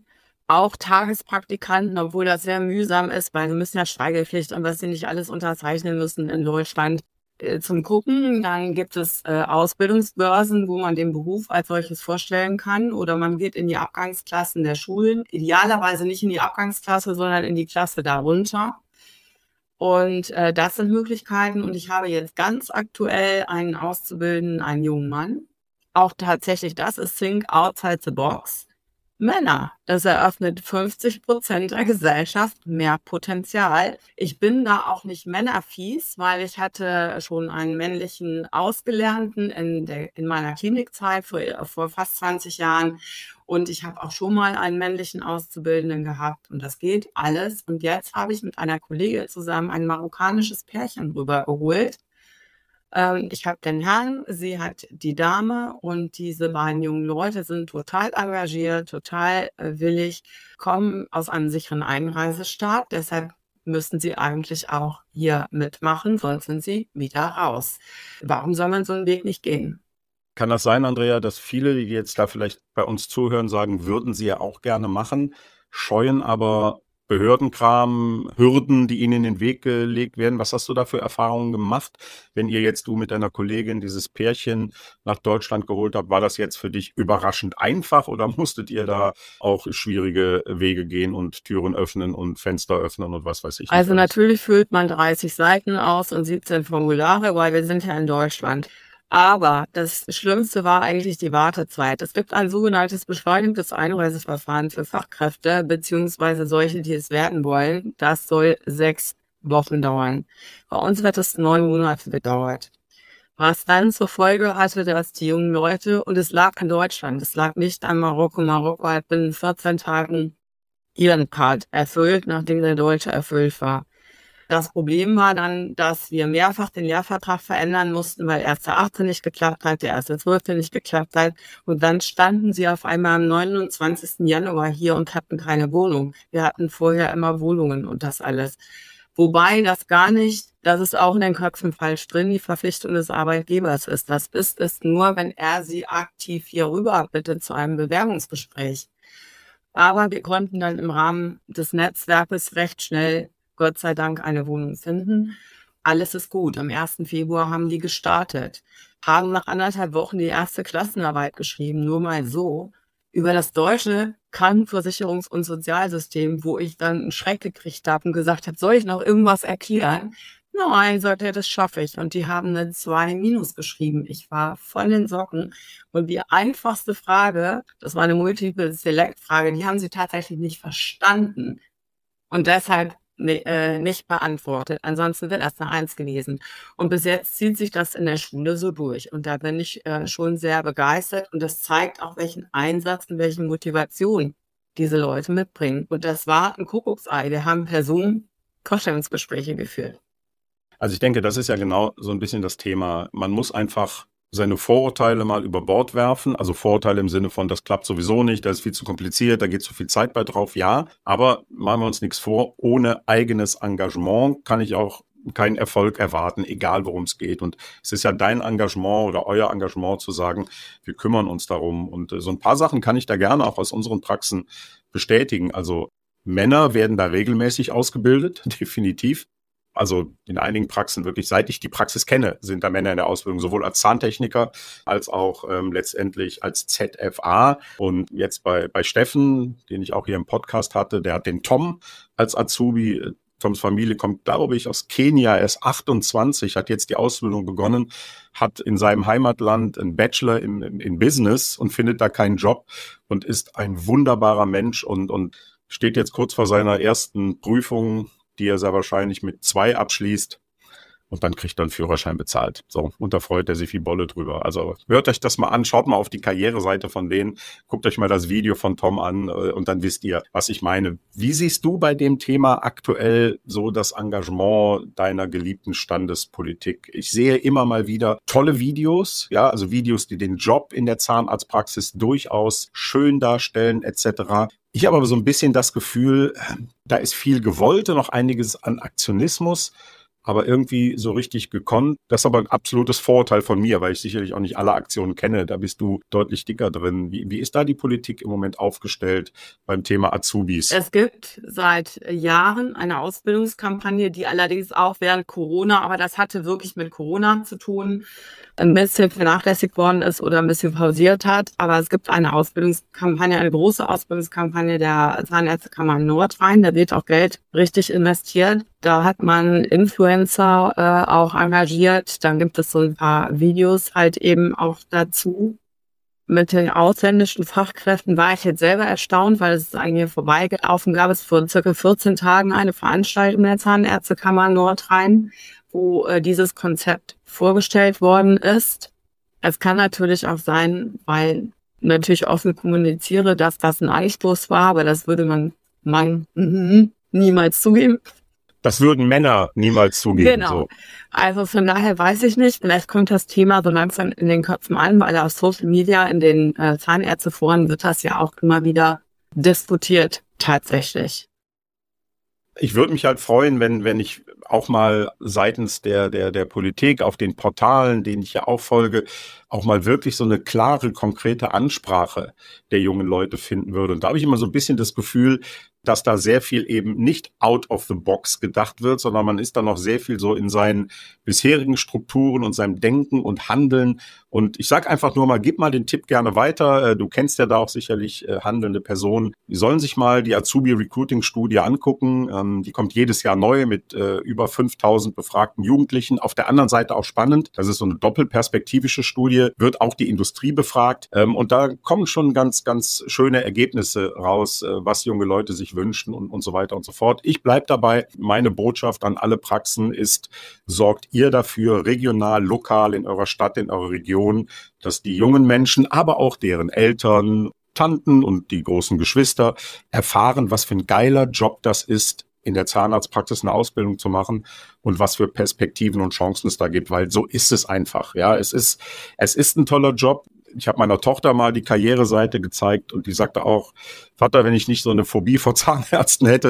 auch Tagespraktikanten, obwohl das sehr mühsam ist, weil sie müssen ja Schweigepflicht und was sie nicht alles unterzeichnen müssen in Deutschland äh, zum Gucken. Dann gibt es äh, Ausbildungsbörsen, wo man den Beruf als solches vorstellen kann, oder man geht in die Abgangsklassen der Schulen, idealerweise nicht in die Abgangsklasse, sondern in die Klasse darunter. Und äh, das sind Möglichkeiten, und ich habe jetzt ganz aktuell einen Auszubildenden, einen jungen Mann. Auch tatsächlich, das ist Think Outside the Box. Männer. Das eröffnet fünfzig Prozent der Gesellschaft mehr Potenzial. Ich bin da auch nicht männerfies, weil ich hatte schon einen männlichen Ausgelernten in, der, in meiner Klinikzeit vor, vor fast zwanzig Jahren. Und ich habe auch schon mal einen männlichen Auszubildenden gehabt. Und das geht alles. Und jetzt habe ich mit einer Kollegin zusammen ein marokkanisches Pärchen rübergeholt. Ähm, ich habe den Herrn, sie hat die Dame, und diese beiden jungen Leute sind total engagiert, total äh, willig, kommen aus einem sicheren Einreisestaat. Deshalb müssen sie eigentlich auch hier mitmachen, sonst sind sie wieder raus. Warum soll man so einen Weg nicht gehen? Kann das sein, Andrea, dass viele, die jetzt da vielleicht bei uns zuhören, sagen, würden sie ja auch gerne machen, scheuen aber Behördenkram, Hürden, die ihnen in den Weg gelegt werden? Was hast du da für Erfahrungen gemacht, wenn ihr jetzt, du mit deiner Kollegin, dieses Pärchen nach Deutschland geholt habt? War das jetzt für dich überraschend einfach, oder musstet ihr da auch schwierige Wege gehen und Türen öffnen und Fenster öffnen und was weiß ich? Also natürlich füllt man dreißig Seiten aus und siebzehn Formulare, weil wir sind ja in Deutschland. Aber das Schlimmste war eigentlich die Wartezeit. Es gibt ein sogenanntes beschleunigtes Einreiseverfahren für Fachkräfte beziehungsweise solche, die es werden wollen. Das soll sechs Wochen dauern. Bei uns hat es neun Monate gedauert. Was dann zur Folge hatte, dass die jungen Leute, und es lag in Deutschland, es lag nicht an Marokko. Marokko hat binnen vierzehn Tagen ihren Part erfüllt, nachdem der Deutsche erfüllt war. Das Problem war dann, dass wir mehrfach den Lehrvertrag verändern mussten, weil erst der achte nicht geklappt hat, der erste zwölfte nicht geklappt hat. Und dann standen sie auf einmal am neunundzwanzigsten Januar hier und hatten keine Wohnung. Wir hatten vorher immer Wohnungen und das alles. Wobei das gar nicht, das ist auch in den Köpfen falsch drin, die Verpflichtung des Arbeitgebers ist. Das ist es nur, wenn er sie aktiv hier rüber bittet zu einem Bewerbungsgespräch. Aber wir konnten dann im Rahmen des Netzwerkes recht schnell, Gott sei Dank, eine Wohnung finden. Alles ist gut. Am ersten Februar haben die gestartet, haben nach anderthalb Wochen die erste Klassenarbeit geschrieben, nur mal so, über das deutsche Krankenversicherungs- und Sozialsystem, wo ich dann einen Schreck gekriegt habe und gesagt habe, soll ich noch irgendwas erklären? Nein, sagt er, das schaffe ich. Und die haben eine zwei minus geschrieben. Ich war voll in den Socken. Und die einfachste Frage, das war eine Multiple-Select-Frage, die haben sie tatsächlich nicht verstanden. Und deshalb Nee, äh, nicht beantwortet. Ansonsten wird erst eine Eins gewesen. Und bis jetzt zieht sich das in der Schule so durch. Und da bin ich äh, schon sehr begeistert. Und das zeigt auch, welchen Einsatz und welche Motivation diese Leute mitbringen. Und das war ein Kuckucksei. Wir haben Personen Vorstellungsgespräche geführt. Also ich denke, das ist ja genau so ein bisschen das Thema. Man muss einfach seine Vorurteile mal über Bord werfen. Also Vorurteile im Sinne von, das klappt sowieso nicht, das ist viel zu kompliziert, da geht zu viel Zeit bei drauf. Ja, aber machen wir uns nichts vor, ohne eigenes Engagement kann ich auch keinen Erfolg erwarten, egal worum es geht. Und es ist ja dein Engagement oder euer Engagement zu sagen, wir kümmern uns darum. Und so ein paar Sachen kann ich da gerne auch aus unseren Praxen bestätigen. Also Männer werden da regelmäßig ausgebildet, definitiv. Also in einigen Praxen wirklich, seit ich die Praxis kenne, sind da Männer in der Ausbildung, sowohl als Zahntechniker als auch ähm, letztendlich als Z F A. Und jetzt bei, bei Steffen, den ich auch hier im Podcast hatte, der hat den Tom als Azubi. Toms Familie kommt, glaube ich, aus Kenia, er ist achtundzwanzig, hat jetzt die Ausbildung begonnen, hat in seinem Heimatland einen Bachelor in, in, in Business und findet da keinen Job und ist ein wunderbarer Mensch und, und steht jetzt kurz vor seiner ersten Prüfung, die er sehr wahrscheinlich mit zwei abschließt und dann kriegt er einen Führerschein bezahlt. So, und da freut er sich wie Bolle drüber. Also hört euch das mal an, schaut mal auf die Karriereseite von denen, guckt euch mal das Video von Tom an und dann wisst ihr, was ich meine. Wie siehst du bei dem Thema aktuell so das Engagement deiner geliebten Standespolitik? Ich sehe immer mal wieder tolle Videos, ja, also Videos, die den Job in der Zahnarztpraxis durchaus schön darstellen et cetera. Ich habe aber so ein bisschen das Gefühl, da ist viel gewollt und noch einiges an Aktionismus. aber irgendwie so richtig gekonnt. Das ist aber ein absolutes Vorurteil von mir, weil ich sicherlich auch nicht alle Aktionen kenne. Da bist du deutlich dicker drin. Wie, wie ist da die Politik im Moment aufgestellt beim Thema Azubis? Es gibt seit Jahren eine Ausbildungskampagne, die allerdings auch während Corona, aber das hatte wirklich mit Corona zu tun, ein bisschen vernachlässigt worden ist oder ein bisschen pausiert hat. Aber es gibt eine Ausbildungskampagne, eine große Ausbildungskampagne der Zahnärztekammer Nordrhein. Da wird auch Geld richtig investiert. Da hat man Influencer äh, auch engagiert. Dann gibt es so ein paar Videos halt eben auch dazu. Mit den ausländischen Fachkräften war ich jetzt selber erstaunt, weil es ist eigentlich vorbeigelaufen. Gab es vor circa vierzehn Tagen eine Veranstaltung der Zahnärztekammer Nordrhein, wo äh, dieses Konzept vorgestellt worden ist. Es kann natürlich auch sein, weil natürlich offen kommuniziere, dass das ein Einstoß war, aber das würde man man mm, niemals zugeben. Das würden Männer niemals zugeben. Genau. So. Also von daher weiß ich nicht. Vielleicht kommt das Thema so langsam in den Köpfen an, weil auf Social Media, in den äh, Zahnärzteforen wird das ja auch immer wieder diskutiert, tatsächlich. Ich würde mich halt freuen, wenn wenn ich auch mal seitens der der der Politik auf den Portalen, denen ich ja auch folge, auch mal wirklich so eine klare, konkrete Ansprache der jungen Leute finden würde. Und da habe ich immer so ein bisschen das Gefühl, dass da sehr viel eben nicht out of the box gedacht wird, sondern man ist da noch sehr viel so in seinen bisherigen Strukturen und seinem Denken und Handeln. Und ich sage einfach nur mal, gib mal den Tipp gerne weiter. Du kennst ja da auch sicherlich äh, handelnde Personen. Die sollen sich mal die Azubi-Recruiting-Studie angucken. Ähm, die kommt jedes Jahr neu mit äh, über fünftausend befragten Jugendlichen. Auf der anderen Seite auch spannend. Das ist so eine doppelperspektivische Studie. Wird auch die Industrie befragt. Ähm, und da kommen schon ganz, ganz schöne Ergebnisse raus, äh, was junge Leute sich wünschen und, und so weiter und so fort. Ich bleibe dabei. Meine Botschaft an alle Praxen ist, sorgt ihr dafür, regional, lokal, in eurer Stadt, in eurer Region, dass die jungen Menschen, aber auch deren Eltern, Tanten und die großen Geschwister erfahren, was für ein geiler Job das ist, in der Zahnarztpraxis eine Ausbildung zu machen und was für Perspektiven und Chancen es da gibt, weil so ist es einfach. Ja, es ist, es ist ein toller Job. Ich habe meiner Tochter mal die Karriereseite gezeigt und die sagte auch, Vater, wenn ich nicht so eine Phobie vor Zahnärzten hätte,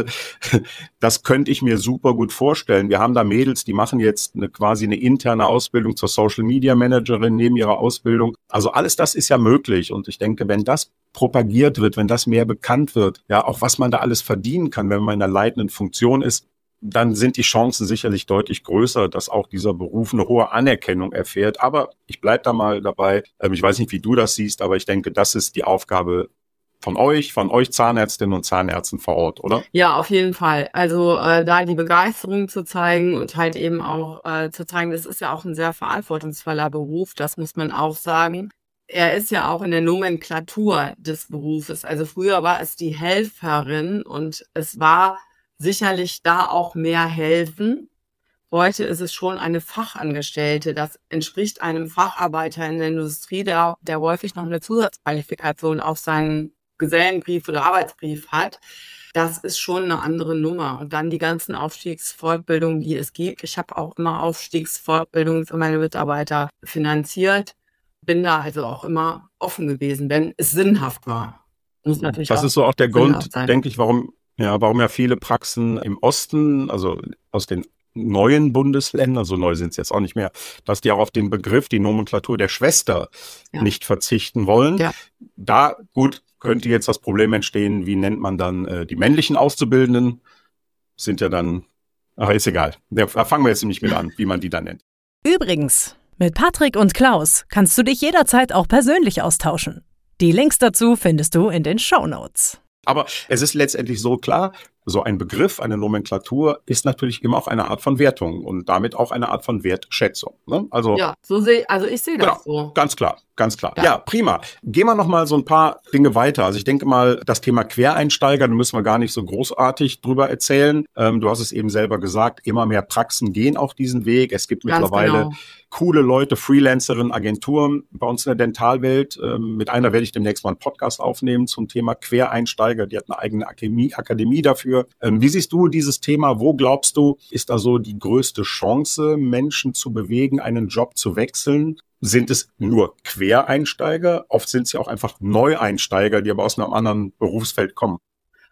das könnte ich mir super gut vorstellen. Wir haben da Mädels, die machen jetzt eine, quasi eine interne Ausbildung zur Social Media Managerin neben ihrer Ausbildung. Also alles das ist ja möglich und ich denke, wenn das propagiert wird, wenn das mehr bekannt wird, ja, auch was man da alles verdienen kann, wenn man in einer leitenden Funktion ist, dann sind die Chancen sicherlich deutlich größer, dass auch dieser Beruf eine hohe Anerkennung erfährt. Aber ich bleibe da mal dabei. Ich weiß nicht, wie du das siehst, aber ich denke, das ist die Aufgabe von euch, von euch Zahnärztinnen und Zahnärzten vor Ort, oder? Ja, auf jeden Fall. Also äh, da die Begeisterung zu zeigen und halt eben auch äh, zu zeigen, das ist ja auch ein sehr verantwortungsvoller Beruf, das muss man auch sagen. Er ist ja auch in der Nomenklatur des Berufes. Also früher war es die Helferin und es war sicherlich da auch mehr helfen. Heute ist es schon eine Fachangestellte. Das entspricht einem Facharbeiter in der Industrie, der, der häufig noch eine Zusatzqualifikation auf seinen Gesellenbrief oder Arbeitsbrief hat. Das ist schon eine andere Nummer. Und dann die ganzen Aufstiegsfortbildungen, die es gibt. Ich habe auch immer Aufstiegsfortbildungen für meine Mitarbeiter finanziert. Bin da also auch immer offen gewesen, wenn es sinnhaft war. Muss natürlich das auch ist so auch der Grund, sein. denke ich, warum Ja, warum ja viele Praxen im Osten, also aus den neuen Bundesländern, so neu sind es jetzt auch nicht mehr, dass die auch auf den Begriff, die Nomenklatur der Schwester Ja. nicht verzichten wollen. Ja. Da, gut, könnte jetzt das Problem entstehen, wie nennt man dann äh, die männlichen Auszubildenden? Sind ja dann, ach, ist egal. Da fangen wir jetzt nicht mit an, wie man die dann nennt. Übrigens, mit Patrick und Klaus kannst du dich jederzeit auch persönlich austauschen. Die Links dazu findest du in den Shownotes. Aber es ist letztendlich so klar, so ein Begriff, eine Nomenklatur ist natürlich immer auch eine Art von Wertung und damit auch eine Art von Wertschätzung. Ne? Also Ja, so sehe, also ich sehe das Genau, so. ganz klar, ganz klar. Ja. Ja. prima. Gehen wir noch mal so ein paar Dinge weiter. Also ich denke mal, das Thema Quereinsteiger, da müssen wir gar nicht so großartig drüber erzählen. Ähm, du hast es eben selber gesagt, immer mehr Praxen gehen auch diesen Weg. Es gibt Ganz mittlerweile genau. coole Leute, Freelancerinnen, Agenturen bei uns in der Dentalwelt. Ähm, mit einer werde ich demnächst mal einen Podcast aufnehmen zum Thema Quereinsteiger. Die hat eine eigene Akademie, Akademie dafür. Ähm, wie siehst du dieses Thema? Wo glaubst du, ist da so die größte Chance, Menschen zu bewegen, einen Job zu wechseln? Sind es nur Quereinsteiger? Oft sind es ja auch einfach Neueinsteiger, die aber aus einem anderen Berufsfeld kommen.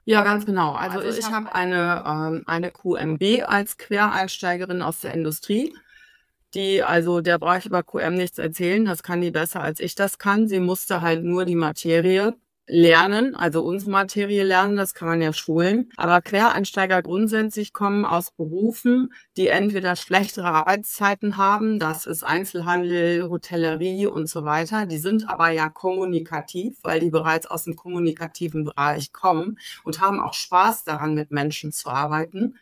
Ja, ganz genau. Also, also ich habe eine, ähm, eine Q M B als Quereinsteigerin aus der Industrie, die, also der brauche ich über Q M nichts erzählen, das kann die besser als ich das kann. Sie musste halt nur die Materie lernen, also unsere Materie lernen, das kann man ja schulen. Aber Quereinsteiger grundsätzlich kommen aus Berufen, die entweder schlechtere Arbeitszeiten haben, das ist Einzelhandel, Hotellerie und so weiter. Die sind aber ja kommunikativ, weil die bereits aus dem kommunikativen Bereich kommen und haben auch Spaß daran, mit Menschen zu arbeiten.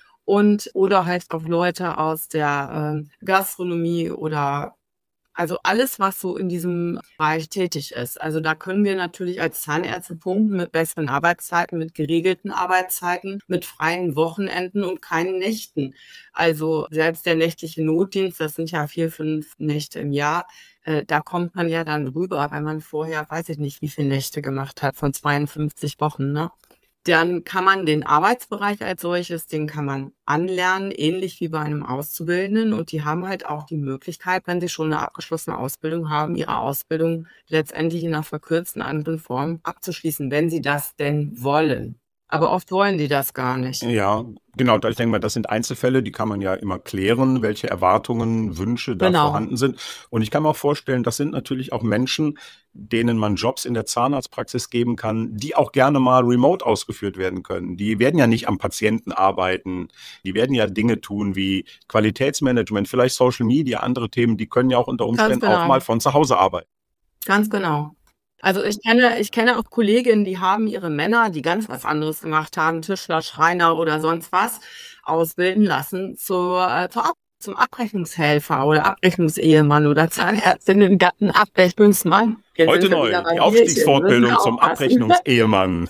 Und oder halt auch Leute aus der äh, Gastronomie oder also alles, was so in diesem Bereich tätig ist. Also da können wir natürlich als Zahnärzte punkten mit besseren Arbeitszeiten, mit geregelten Arbeitszeiten, mit freien Wochenenden und keinen Nächten. Also selbst der nächtliche Notdienst, das sind ja vier, fünf Nächte im Jahr, äh, da kommt man ja dann rüber, weil man vorher, weiß ich nicht, wie viele Nächte gemacht hat, von zweiundfünfzig Wochen, ne? Dann kann man den Arbeitsbereich als solches, den kann man anlernen, ähnlich wie bei einem Auszubildenden. Und die haben halt auch die Möglichkeit, wenn sie schon eine abgeschlossene Ausbildung haben, ihre Ausbildung letztendlich in einer verkürzten anderen Form abzuschließen, wenn sie das denn wollen. Aber oft wollen die das gar nicht. Ja, genau. Ich denke mal, das sind Einzelfälle, die kann man ja immer klären, welche Erwartungen, Wünsche da Genau. vorhanden sind. Und ich kann mir auch vorstellen, das sind natürlich auch Menschen, denen man Jobs in der Zahnarztpraxis geben kann, die auch gerne mal remote ausgeführt werden können. Die werden ja nicht am Patienten arbeiten. Die werden ja Dinge tun wie Qualitätsmanagement, vielleicht Social Media, andere Themen. Die können ja auch unter Umständen genau. auch mal von zu Hause arbeiten. Ganz genau. Also ich kenne, ich kenne auch Kolleginnen, die haben ihre Männer, die ganz was anderes gemacht haben, Tischler, Schreiner oder sonst was, ausbilden lassen zur, äh, zur Ab zum Abrechnungshelfer oder Abrechnungsehemann oder Zahnärztinnen, Abrechnungsmann. Jetzt Heute sind wir neu, wieder bei die Bierchen, Aufstiegsfortbildung müssen zum aufpassen. Abrechnungsehemann.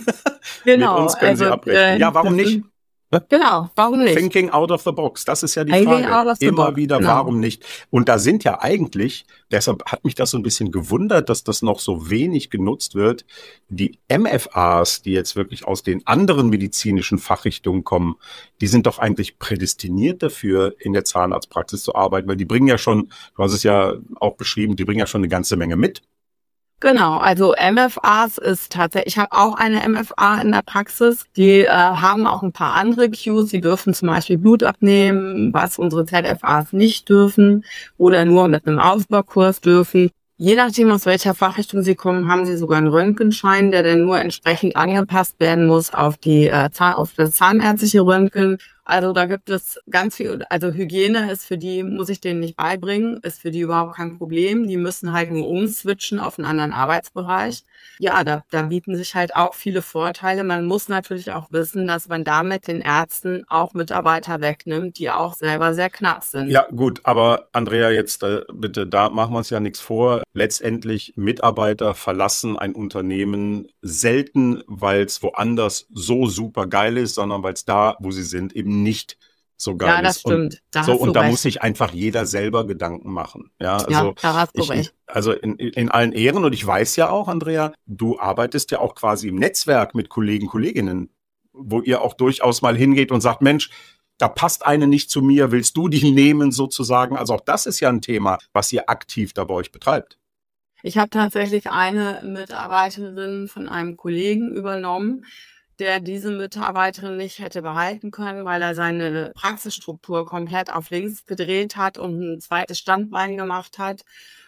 Genau, Mit uns können Sie also, abrechnen. äh, Ja, warum das nicht? sind- Genau, warum nicht? Thinking out of the box, das ist ja die Thinking Frage. out of the Immer box, wieder, genau. warum nicht? Und da sind ja eigentlich, deshalb hat mich das so ein bisschen gewundert, dass das noch so wenig genutzt wird, die M F As, die jetzt wirklich aus den anderen medizinischen Fachrichtungen kommen, die sind doch eigentlich prädestiniert dafür, in der Zahnarztpraxis zu arbeiten, weil die bringen ja schon, du hast es ja auch beschrieben, die bringen ja schon eine ganze Menge mit. Genau, also M F As ist tatsächlich, ich habe auch eine M F A in der Praxis, die äh, haben auch ein paar andere Cues, die dürfen zum Beispiel Blut abnehmen, was unsere Z F As nicht dürfen oder nur mit einem Aufbaukurs dürfen. Je nachdem, aus welcher Fachrichtung sie kommen, haben sie sogar einen Röntgenschein, der dann nur entsprechend angepasst werden muss auf die äh, Zahn, auf das zahnärztliche Röntgen. Also da gibt es ganz viel, also Hygiene ist für die, muss ich denen nicht beibringen, ist für die überhaupt kein Problem. Die müssen halt nur umswitchen auf einen anderen Arbeitsbereich. Ja, da, da bieten sich halt auch viele Vorteile. Man muss natürlich auch wissen, dass man damit den Ärzten auch Mitarbeiter wegnimmt, die auch selber sehr knapp sind. Ja, gut, aber Andrea, jetzt äh, bitte, da machen wir uns ja nichts vor. Letztendlich Mitarbeiter verlassen ein Unternehmen selten, weil es woanders so super geil ist, sondern weil es da, wo sie sind, eben nicht so geil Ja, das ist. Und stimmt. Da so, hast du und da recht. muss sich einfach jeder selber Gedanken machen. Ja, also Ja, da hast du ich, recht. also in, in allen Ehren, und ich weiß ja auch, Andrea, du arbeitest ja auch quasi im Netzwerk mit Kollegen, Kolleginnen, wo ihr auch durchaus mal hingeht und sagt, Mensch, da passt eine nicht zu mir, willst du die nehmen sozusagen? Also auch das ist ja ein Thema, was ihr aktiv da bei euch betreibt. Ich habe tatsächlich eine Mitarbeiterin von einem Kollegen übernommen, der diese Mitarbeiterin nicht hätte behalten können, weil er seine Praxisstruktur komplett auf links gedreht hat und ein zweites Standbein gemacht hat.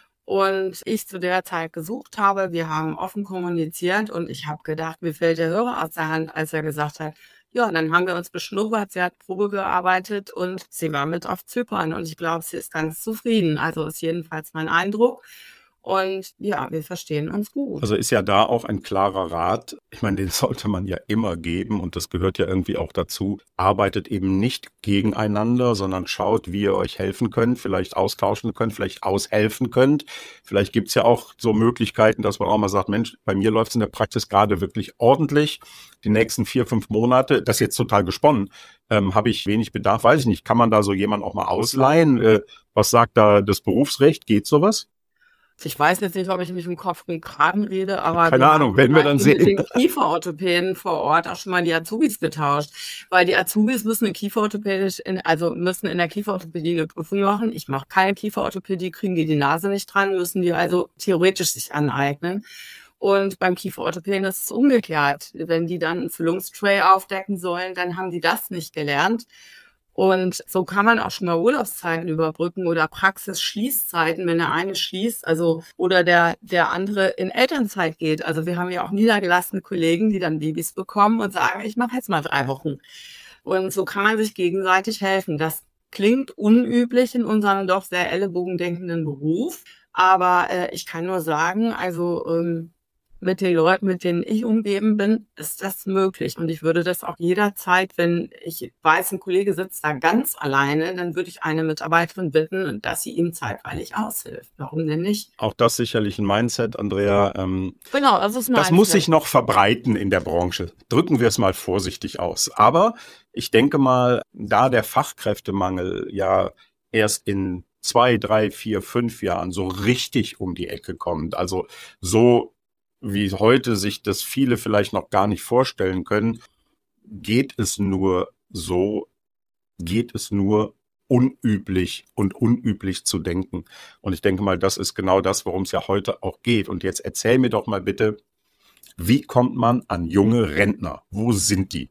Und ich zu der Zeit gesucht habe, wir haben offen kommuniziert und ich habe gedacht, mir fällt der Hörer aus der Hand, als er gesagt hat, ja, dann haben wir uns beschnuppert, sie hat Probe gearbeitet und sie war mit auf Zypern und ich glaube, sie ist ganz zufrieden. Also ist jedenfalls mein Eindruck. Und ja, wir verstehen uns gut. Also ist ja da auch ein klarer Rat. Ich meine, den sollte man ja immer geben und das gehört ja irgendwie auch dazu. Arbeitet eben nicht gegeneinander, sondern schaut, wie ihr euch helfen könnt, vielleicht austauschen könnt, vielleicht aushelfen könnt. Vielleicht gibt's ja auch so Möglichkeiten, dass man auch mal sagt, Mensch, bei mir läuft's in der Praxis gerade wirklich ordentlich. Die nächsten vier, fünf Monate, das ist jetzt total gesponnen, ähm, habe ich wenig Bedarf, weiß ich nicht. Kann man da so jemanden auch mal ausleihen? Äh, was sagt da das Berufsrecht? Geht sowas? Ich weiß jetzt nicht, ob ich mich im Kopf und Kragen rede, aber Keine wir Ahnung, haben werden wir dann zum Beispiel sehen. mit den Kieferorthopäden vor Ort auch schon mal die Azubis getauscht, weil die Azubis müssen eine Kieferorthopädisch, in, also müssen in der Kieferorthopädie eine Prüfung machen. Ich mache keine Kieferorthopädie, kriegen die die Nase nicht dran, müssen die also theoretisch sich aneignen. Und beim Kieferorthopäden ist es umgekehrt. Wenn die dann ein Füllungstray aufdecken sollen, dann haben die das nicht gelernt. Und so kann man auch schon mal Urlaubszeiten überbrücken oder Praxisschließzeiten, wenn der eine schließt, also oder der der andere in Elternzeit geht. Also wir haben ja auch niedergelassene Kollegen, die dann Babys bekommen und sagen, ich mache jetzt mal drei Wochen. Und so kann man sich gegenseitig helfen. Das klingt unüblich in unserem doch sehr ellenbogendenkenden Beruf, aber äh, ich kann nur sagen, also ähm, mit den Leuten, mit denen ich umgeben bin, ist das möglich. Und ich würde das auch jederzeit, wenn ich weiß, ein Kollege sitzt da ganz alleine, dann würde ich eine Mitarbeiterin bitten, dass sie ihm zeitweilig aushilft. Warum denn nicht? Auch das sicherlich ein Mindset, Andrea. Ähm, Genau, das ist mein das muss Mindset. sich noch verbreiten in der Branche. Drücken wir es mal vorsichtig aus. Aber ich denke mal, da der Fachkräftemangel ja erst in zwei, drei, vier, fünf Jahren so richtig um die Ecke kommt, also so wie heute sich das viele vielleicht noch gar nicht vorstellen können, geht es nur so, geht es nur unüblich und unüblich zu denken. Und ich denke mal, das ist genau das, worum es ja heute auch geht. Und jetzt erzähl mir doch mal bitte, wie kommt man an junge Rentner? Wo sind die?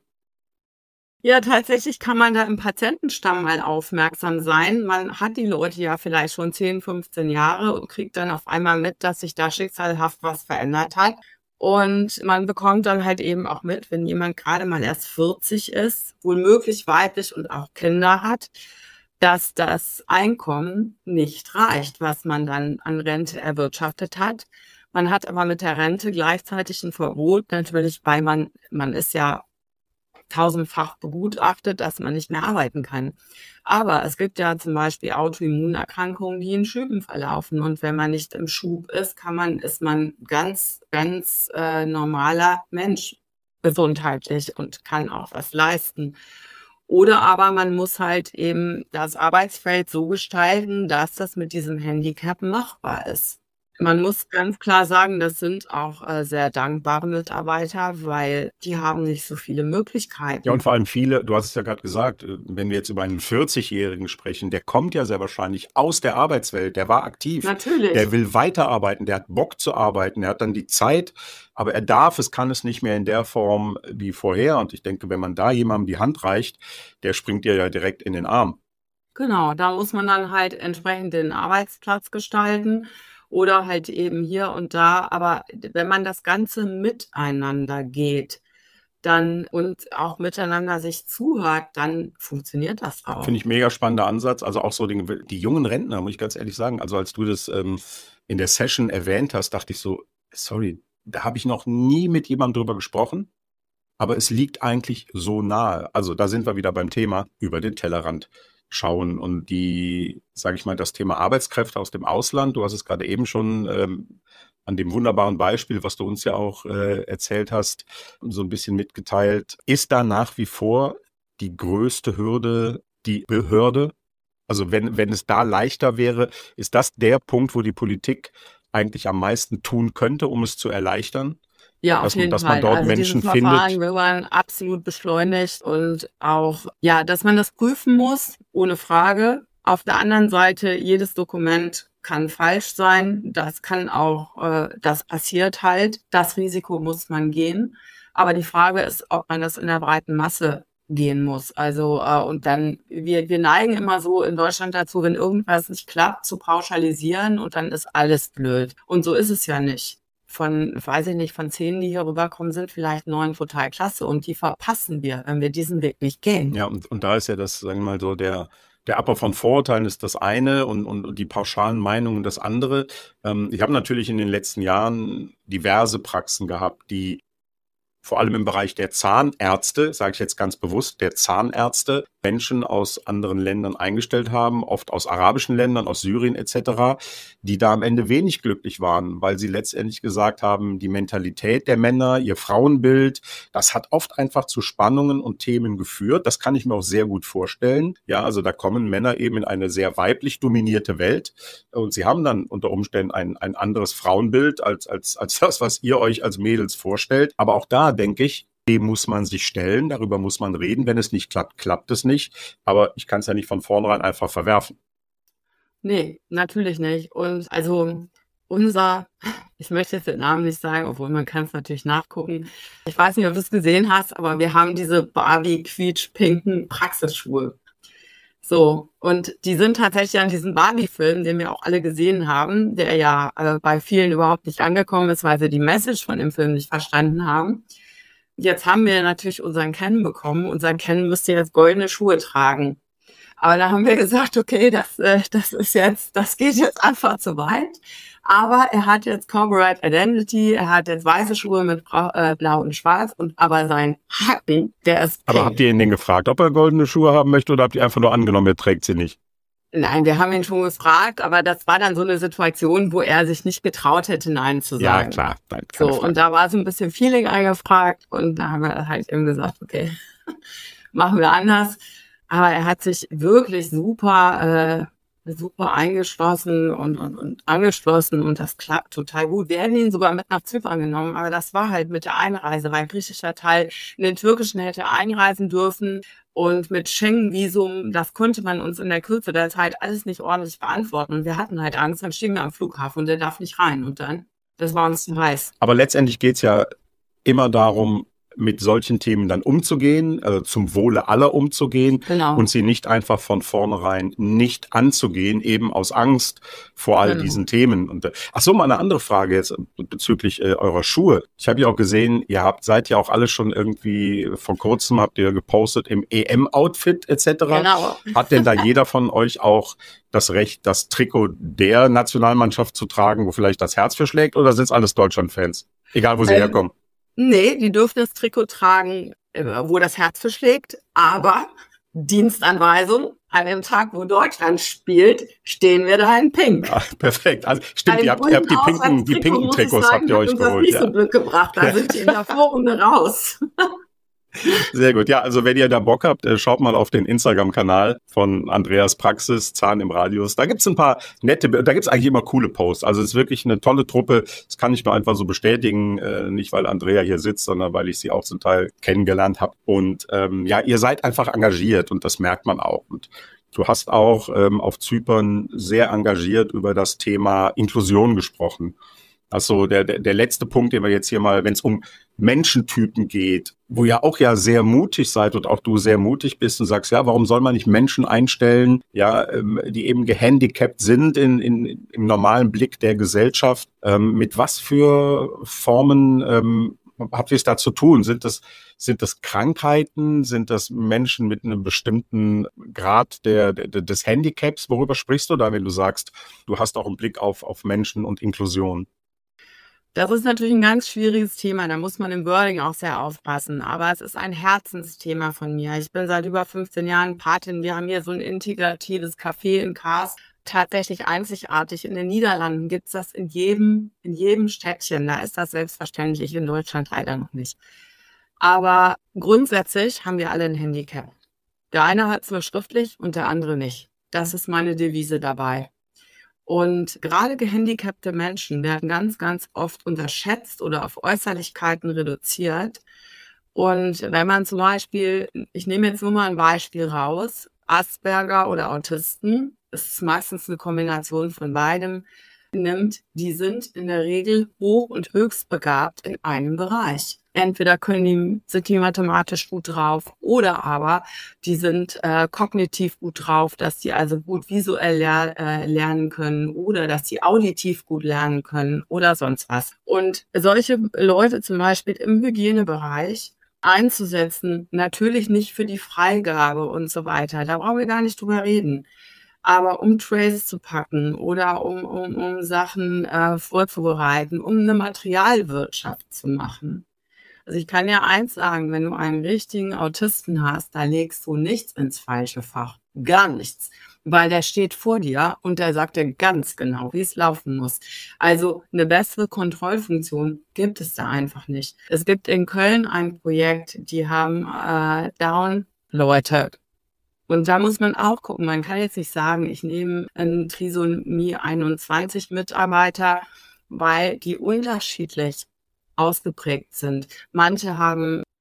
Ja, tatsächlich kann man da im Patientenstamm mal aufmerksam sein. Man hat die Leute ja vielleicht schon zehn, fünfzehn Jahre und kriegt dann auf einmal mit, dass sich da schicksalhaft was verändert hat. Und man bekommt dann halt eben auch mit, wenn jemand gerade mal erst vierzig ist, womöglich weiblich und auch Kinder hat, dass das Einkommen nicht reicht, was man dann an Rente erwirtschaftet hat. Man hat aber mit der Rente gleichzeitig ein Verbot, natürlich, weil man, man ist ja tausendfach begutachtet, dass man nicht mehr arbeiten kann. Aber es gibt ja zum Beispiel Autoimmunerkrankungen, die in Schüben verlaufen. Und wenn man nicht im Schub ist, kann man, ist man ganz, ganz äh, normaler Mensch gesundheitlich und kann auch was leisten. Oder aber man muss halt eben das Arbeitsfeld so gestalten, dass das mit diesem Handicap machbar ist. Man muss ganz klar sagen, das sind auch äh, sehr dankbare Mitarbeiter, weil die haben nicht so viele Möglichkeiten. Ja, und vor allem viele, du hast es ja gerade gesagt, äh, wenn wir jetzt über einen vierzig-Jährigen sprechen, der kommt ja sehr wahrscheinlich aus der Arbeitswelt, der war aktiv. Natürlich. Der will weiterarbeiten, der hat Bock zu arbeiten, der hat dann die Zeit, aber er darf es, kann es nicht mehr in der Form wie vorher. Und ich denke, wenn man da jemandem die Hand reicht, der springt dir ja direkt in den Arm. Genau, da muss man dann halt entsprechend den Arbeitsplatz gestalten. Oder halt eben hier und da. Aber wenn man das Ganze miteinander geht, dann und auch miteinander sich zuhört, dann funktioniert das auch. Finde ich mega spannender Ansatz. Also auch so die, die jungen Rentner, muss ich ganz ehrlich sagen. Also als du das ähm, in der Session erwähnt hast, dachte ich so, sorry, da habe ich noch nie mit jemandem drüber gesprochen. Aber es liegt eigentlich so nahe. Also da sind wir wieder beim Thema über den Tellerrand schauen und die, sage ich mal, das Thema Arbeitskräfte aus dem Ausland, du hast es gerade eben schon ähm, an dem wunderbaren Beispiel, was du uns ja auch äh, erzählt hast, so ein bisschen mitgeteilt, ist da nach wie vor die größte Hürde die Behörde? Also wenn, wenn es da leichter wäre, ist das der Punkt, wo die Politik eigentlich am meisten tun könnte, um es zu erleichtern? Ja, auf dass man, jeden dass Fall. man dort Also Menschen dieses Verfahren findet. will man absolut beschleunigt und auch, ja, dass man das prüfen muss, ohne Frage. Auf der anderen Seite, jedes Dokument kann falsch sein. Das kann auch, äh, das passiert halt. Das Risiko muss man gehen. Aber die Frage ist, ob man das in der breiten Masse gehen muss. Also, äh, und dann, wir, wir neigen immer so in Deutschland dazu, wenn irgendwas nicht klappt, zu pauschalisieren und dann ist alles blöd. Und so ist es ja nicht. Von, weiß ich nicht, von zehn, die hier rüberkommen, sind vielleicht neun total klasse und die verpassen wir, wenn wir diesen Weg nicht gehen. Ja, und, und da ist ja das, sagen wir mal so, der, der Abbau von Vorurteilen ist das eine und, und, und die pauschalen Meinungen das andere. Ähm, ich habe natürlich in den letzten Jahren diverse Praxen gehabt, die vor allem im Bereich der Zahnärzte, sage ich jetzt ganz bewusst, der Zahnärzte, Menschen aus anderen Ländern eingestellt haben, oft aus arabischen Ländern, aus Syrien et cetera, die da am Ende wenig glücklich waren, weil sie letztendlich gesagt haben, die Mentalität der Männer, ihr Frauenbild, das hat oft einfach zu Spannungen und Themen geführt. Das kann ich mir auch sehr gut vorstellen. Ja, also da kommen Männer eben in eine sehr weiblich dominierte Welt und sie haben dann unter Umständen ein, ein anderes Frauenbild als, als, als das, was ihr euch als Mädels vorstellt. Aber auch da denke ich, dem muss man sich stellen, darüber muss man reden. Wenn es nicht klappt, klappt es nicht. Aber ich kann es ja nicht von vornherein einfach verwerfen. Nee, natürlich nicht. Und also unser, ich möchte jetzt den Namen nicht sagen, obwohl man kann es natürlich nachgucken. Ich weiß nicht, ob du es gesehen hast, aber wir haben diese Barbie-quietsch-pinken Praxisschuhe. So, und die sind tatsächlich an diesem Barbie-Film, den wir auch alle gesehen haben, der ja äh, bei vielen überhaupt nicht angekommen ist, weil sie die Message von dem Film nicht verstanden haben. Jetzt haben wir natürlich unseren Ken bekommen. Unser Ken müsste jetzt goldene Schuhe tragen. Aber da haben wir gesagt, okay, das, äh, das ist jetzt, das geht jetzt einfach zu weit. Aber er hat jetzt Corporate Identity, er hat jetzt weiße Schuhe mit Bra- äh, blau und schwarz, und aber sein Haken, der ist pink. Aber habt ihr ihn denn gefragt, ob er goldene Schuhe haben möchte, oder habt ihr einfach nur angenommen, er trägt sie nicht? Nein, wir haben ihn schon gefragt, aber das war dann so eine Situation, wo er sich nicht getraut hätte, Nein zu Ja, sagen. klar. Nein, keine So, Frage. und da war so ein bisschen Feeling eingefragt, und da haben wir halt eben gesagt, okay, machen wir anders. Aber er hat sich wirklich super, äh, super eingeschlossen und, und, und angeschlossen, und das klappt total gut. Wir hätten ihn sogar mit nach Zypern genommen, aber das war halt mit der Einreise, weil ein griechischer Teil in den türkischen hätte einreisen dürfen, und mit Schengen-Visum, das konnte man uns in der Kürze der Zeit alles nicht ordentlich beantworten. Und wir hatten halt Angst, dann stehen wir am Flughafen und der darf nicht rein. Und dann, das war uns zu heiß. Aber letztendlich geht's ja immer darum, mit solchen Themen dann umzugehen, also zum Wohle aller umzugehen, Genau. und sie nicht einfach von vornherein nicht anzugehen, eben aus Angst vor all Genau. diesen Themen. Und äh, ach so, mal eine andere Frage jetzt bezüglich äh, eurer Schuhe. Ich habe ja auch gesehen, ihr habt seid ja auch alle schon irgendwie vor kurzem habt ihr gepostet im E M-Outfit et cetera. Genau. Hat denn da jeder von euch auch das Recht, das Trikot der Nationalmannschaft zu tragen, wo vielleicht das Herz für schlägt, oder sind es alles Deutschland-Fans? Egal, wo sie Ähm, herkommen. Nee, die dürfen das Trikot tragen, äh, wo das Herz für schlägt, aber Dienstanweisung, an dem Tag, wo Deutschland spielt, stehen wir da in Pink. Ah, perfekt. Also, stimmt, ihr habt, ihr habt die pinken, die pinken Trikots habt ihr euch uns das geholt. nicht Ja. so Glück gebracht, da sind die in der Vorrunde raus. Sehr gut. Ja, also wenn ihr da Bock habt, äh, schaut mal auf den Instagram-Kanal von Andreas Praxis, Zahn im Radius. Da gibt's ein paar nette, da gibt's eigentlich immer coole Posts. Also es ist wirklich eine tolle Truppe. Das kann ich nur einfach so bestätigen. Äh, nicht, weil Andrea hier sitzt, sondern weil ich sie auch zum Teil kennengelernt habe. Und ähm, ja, ihr seid einfach engagiert, und das merkt man auch. Und du hast auch ähm, auf Zypern sehr engagiert über das Thema Inklusion gesprochen. Also der, der, der letzte Punkt, den wir jetzt hier mal, wenn es um Menschentypen geht, wo ihr auch ja sehr mutig seid und auch du sehr mutig bist und sagst, ja, warum soll man nicht Menschen einstellen, ja, ähm, die eben gehandicapt sind in, in, im normalen Blick der Gesellschaft? Ähm, mit was für Formen ähm, habt ihr es da zu tun? Sind das, sind das Krankheiten? Sind das Menschen mit einem bestimmten Grad der, der, des Handicaps? Worüber sprichst du da, wenn du sagst, du hast auch einen Blick auf, auf Menschen und Inklusion? Das ist natürlich ein ganz schwieriges Thema, da muss man im Wording auch sehr aufpassen, aber es ist ein Herzensthema von mir. Ich bin seit über fünfzehn Jahren Patin, wir haben hier so ein integratives Café in Kars, tatsächlich einzigartig. In den Niederlanden gibt's das in jedem, in jedem Städtchen, da ist das selbstverständlich, in Deutschland leider noch nicht. Aber grundsätzlich haben wir alle ein Handicap. Der eine hat es nur schriftlich und der andere nicht. Das ist meine Devise dabei. Und gerade gehandicapte Menschen werden ganz, ganz oft unterschätzt oder auf Äußerlichkeiten reduziert. Und wenn man zum Beispiel, ich nehme jetzt nur mal ein Beispiel raus, Asperger oder Autisten, es ist meistens eine Kombination von beidem, nimmt, die sind in der Regel hoch- und höchstbegabt in einem Bereich. Entweder können die, sind die mathematisch gut drauf, oder aber die sind äh, kognitiv gut drauf, dass sie also gut visuell ler äh, lernen können, oder dass sie auditiv gut lernen können oder sonst was. Und solche Leute zum Beispiel im Hygienebereich einzusetzen, natürlich nicht für die Freigabe und so weiter, da brauchen wir gar nicht drüber reden. Aber um Trays zu packen oder um, um, um Sachen äh, vorzubereiten, um eine Materialwirtschaft zu machen. Also ich kann ja eins sagen, wenn du einen richtigen Autisten hast, da legst du nichts ins falsche Fach. Gar nichts. Weil der steht vor dir und der sagt dir ganz genau, wie es laufen muss. Also eine bessere Kontrollfunktion gibt es da einfach nicht. Es gibt in Köln ein Projekt, die haben äh, Down-Leute. Und da muss man auch gucken. Man kann jetzt nicht sagen, ich nehme einen Trisomie einundzwanzig Mitarbeiter, weil die unterschiedlich ausgeprägt sind. Manche haben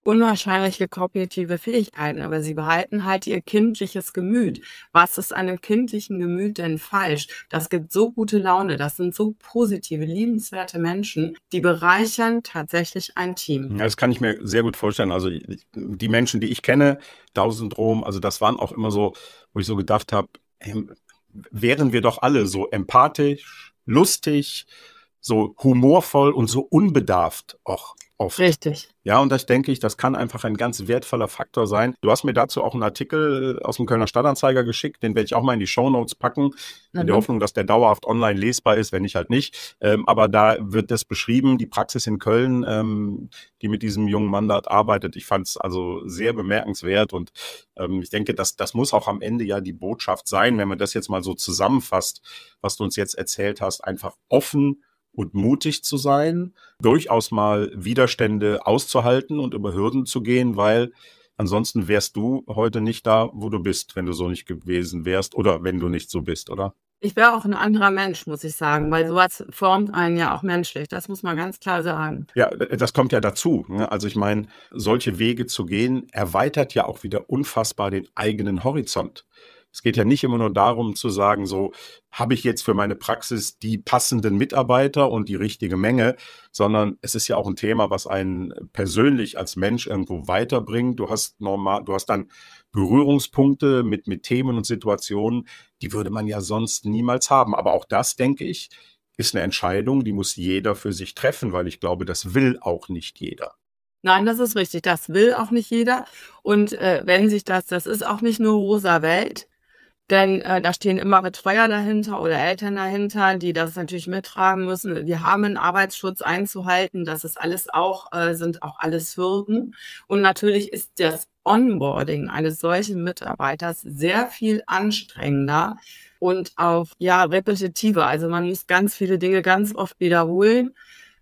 unwahrscheinliche kognitive Fähigkeiten, aber sie behalten halt ihr kindliches Gemüt. Was ist an einem kindlichen Gemüt denn falsch? Das gibt so gute Laune, das sind so positive, liebenswerte Menschen, die bereichern tatsächlich ein Team. Ja, das kann ich mir sehr gut vorstellen. Also die Menschen, die ich kenne, Down-Syndrom, also das waren auch immer so, wo ich so gedacht habe, hey, wären wir doch alle so empathisch, lustig, so humorvoll und so unbedarft auch oft. Richtig. Ja, und das denke ich, das kann einfach ein ganz wertvoller Faktor sein. Du hast mir dazu auch einen Artikel aus dem Kölner Stadtanzeiger geschickt, den werde ich auch mal in die Shownotes packen, in Mhm. der Hoffnung, dass der dauerhaft online lesbar ist, wenn nicht halt nicht. Ähm, aber da wird das beschrieben, die Praxis in Köln, ähm, die mit diesem jungen Mann dort arbeitet. Ich fand es also sehr bemerkenswert und ähm, ich denke, das, das muss auch am Ende ja die Botschaft sein, wenn man das jetzt mal so zusammenfasst, was du uns jetzt erzählt hast, einfach offen und mutig zu sein, durchaus mal Widerstände auszuhalten und über Hürden zu gehen, weil ansonsten wärst du heute nicht da, wo du bist, wenn du so nicht gewesen wärst oder wenn du nicht so bist, oder? Ich wäre auch ein anderer Mensch, muss ich sagen, weil sowas formt einen ja auch menschlich. Das muss man ganz klar sagen. Ja, das kommt ja dazu. Ne? Also ich meine, solche Wege zu gehen, erweitert ja auch wieder unfassbar den eigenen Horizont. Es geht ja nicht immer nur darum zu sagen, so habe ich jetzt für meine Praxis die passenden Mitarbeiter und die richtige Menge, sondern es ist ja auch ein Thema, was einen persönlich als Mensch irgendwo weiterbringt. Du hast normal, du hast dann Berührungspunkte mit, mit Themen und Situationen, die würde man ja sonst niemals haben. Aber auch das, denke ich, ist eine Entscheidung, die muss jeder für sich treffen, weil ich glaube, das will auch nicht jeder. Nein, das ist richtig. Das will auch nicht jeder. Und äh, wenn sich das, das ist auch nicht nur rosa Welt. Denn äh, da stehen immer Betreuer dahinter oder Eltern dahinter, die das natürlich mittragen müssen. Wir haben einen Arbeitsschutz einzuhalten. Das ist alles auch, äh, sind auch alles Hürden. Und natürlich ist das Onboarding eines solchen Mitarbeiters sehr viel anstrengender und auch ja repetitiver. Also man muss ganz viele Dinge ganz oft wiederholen,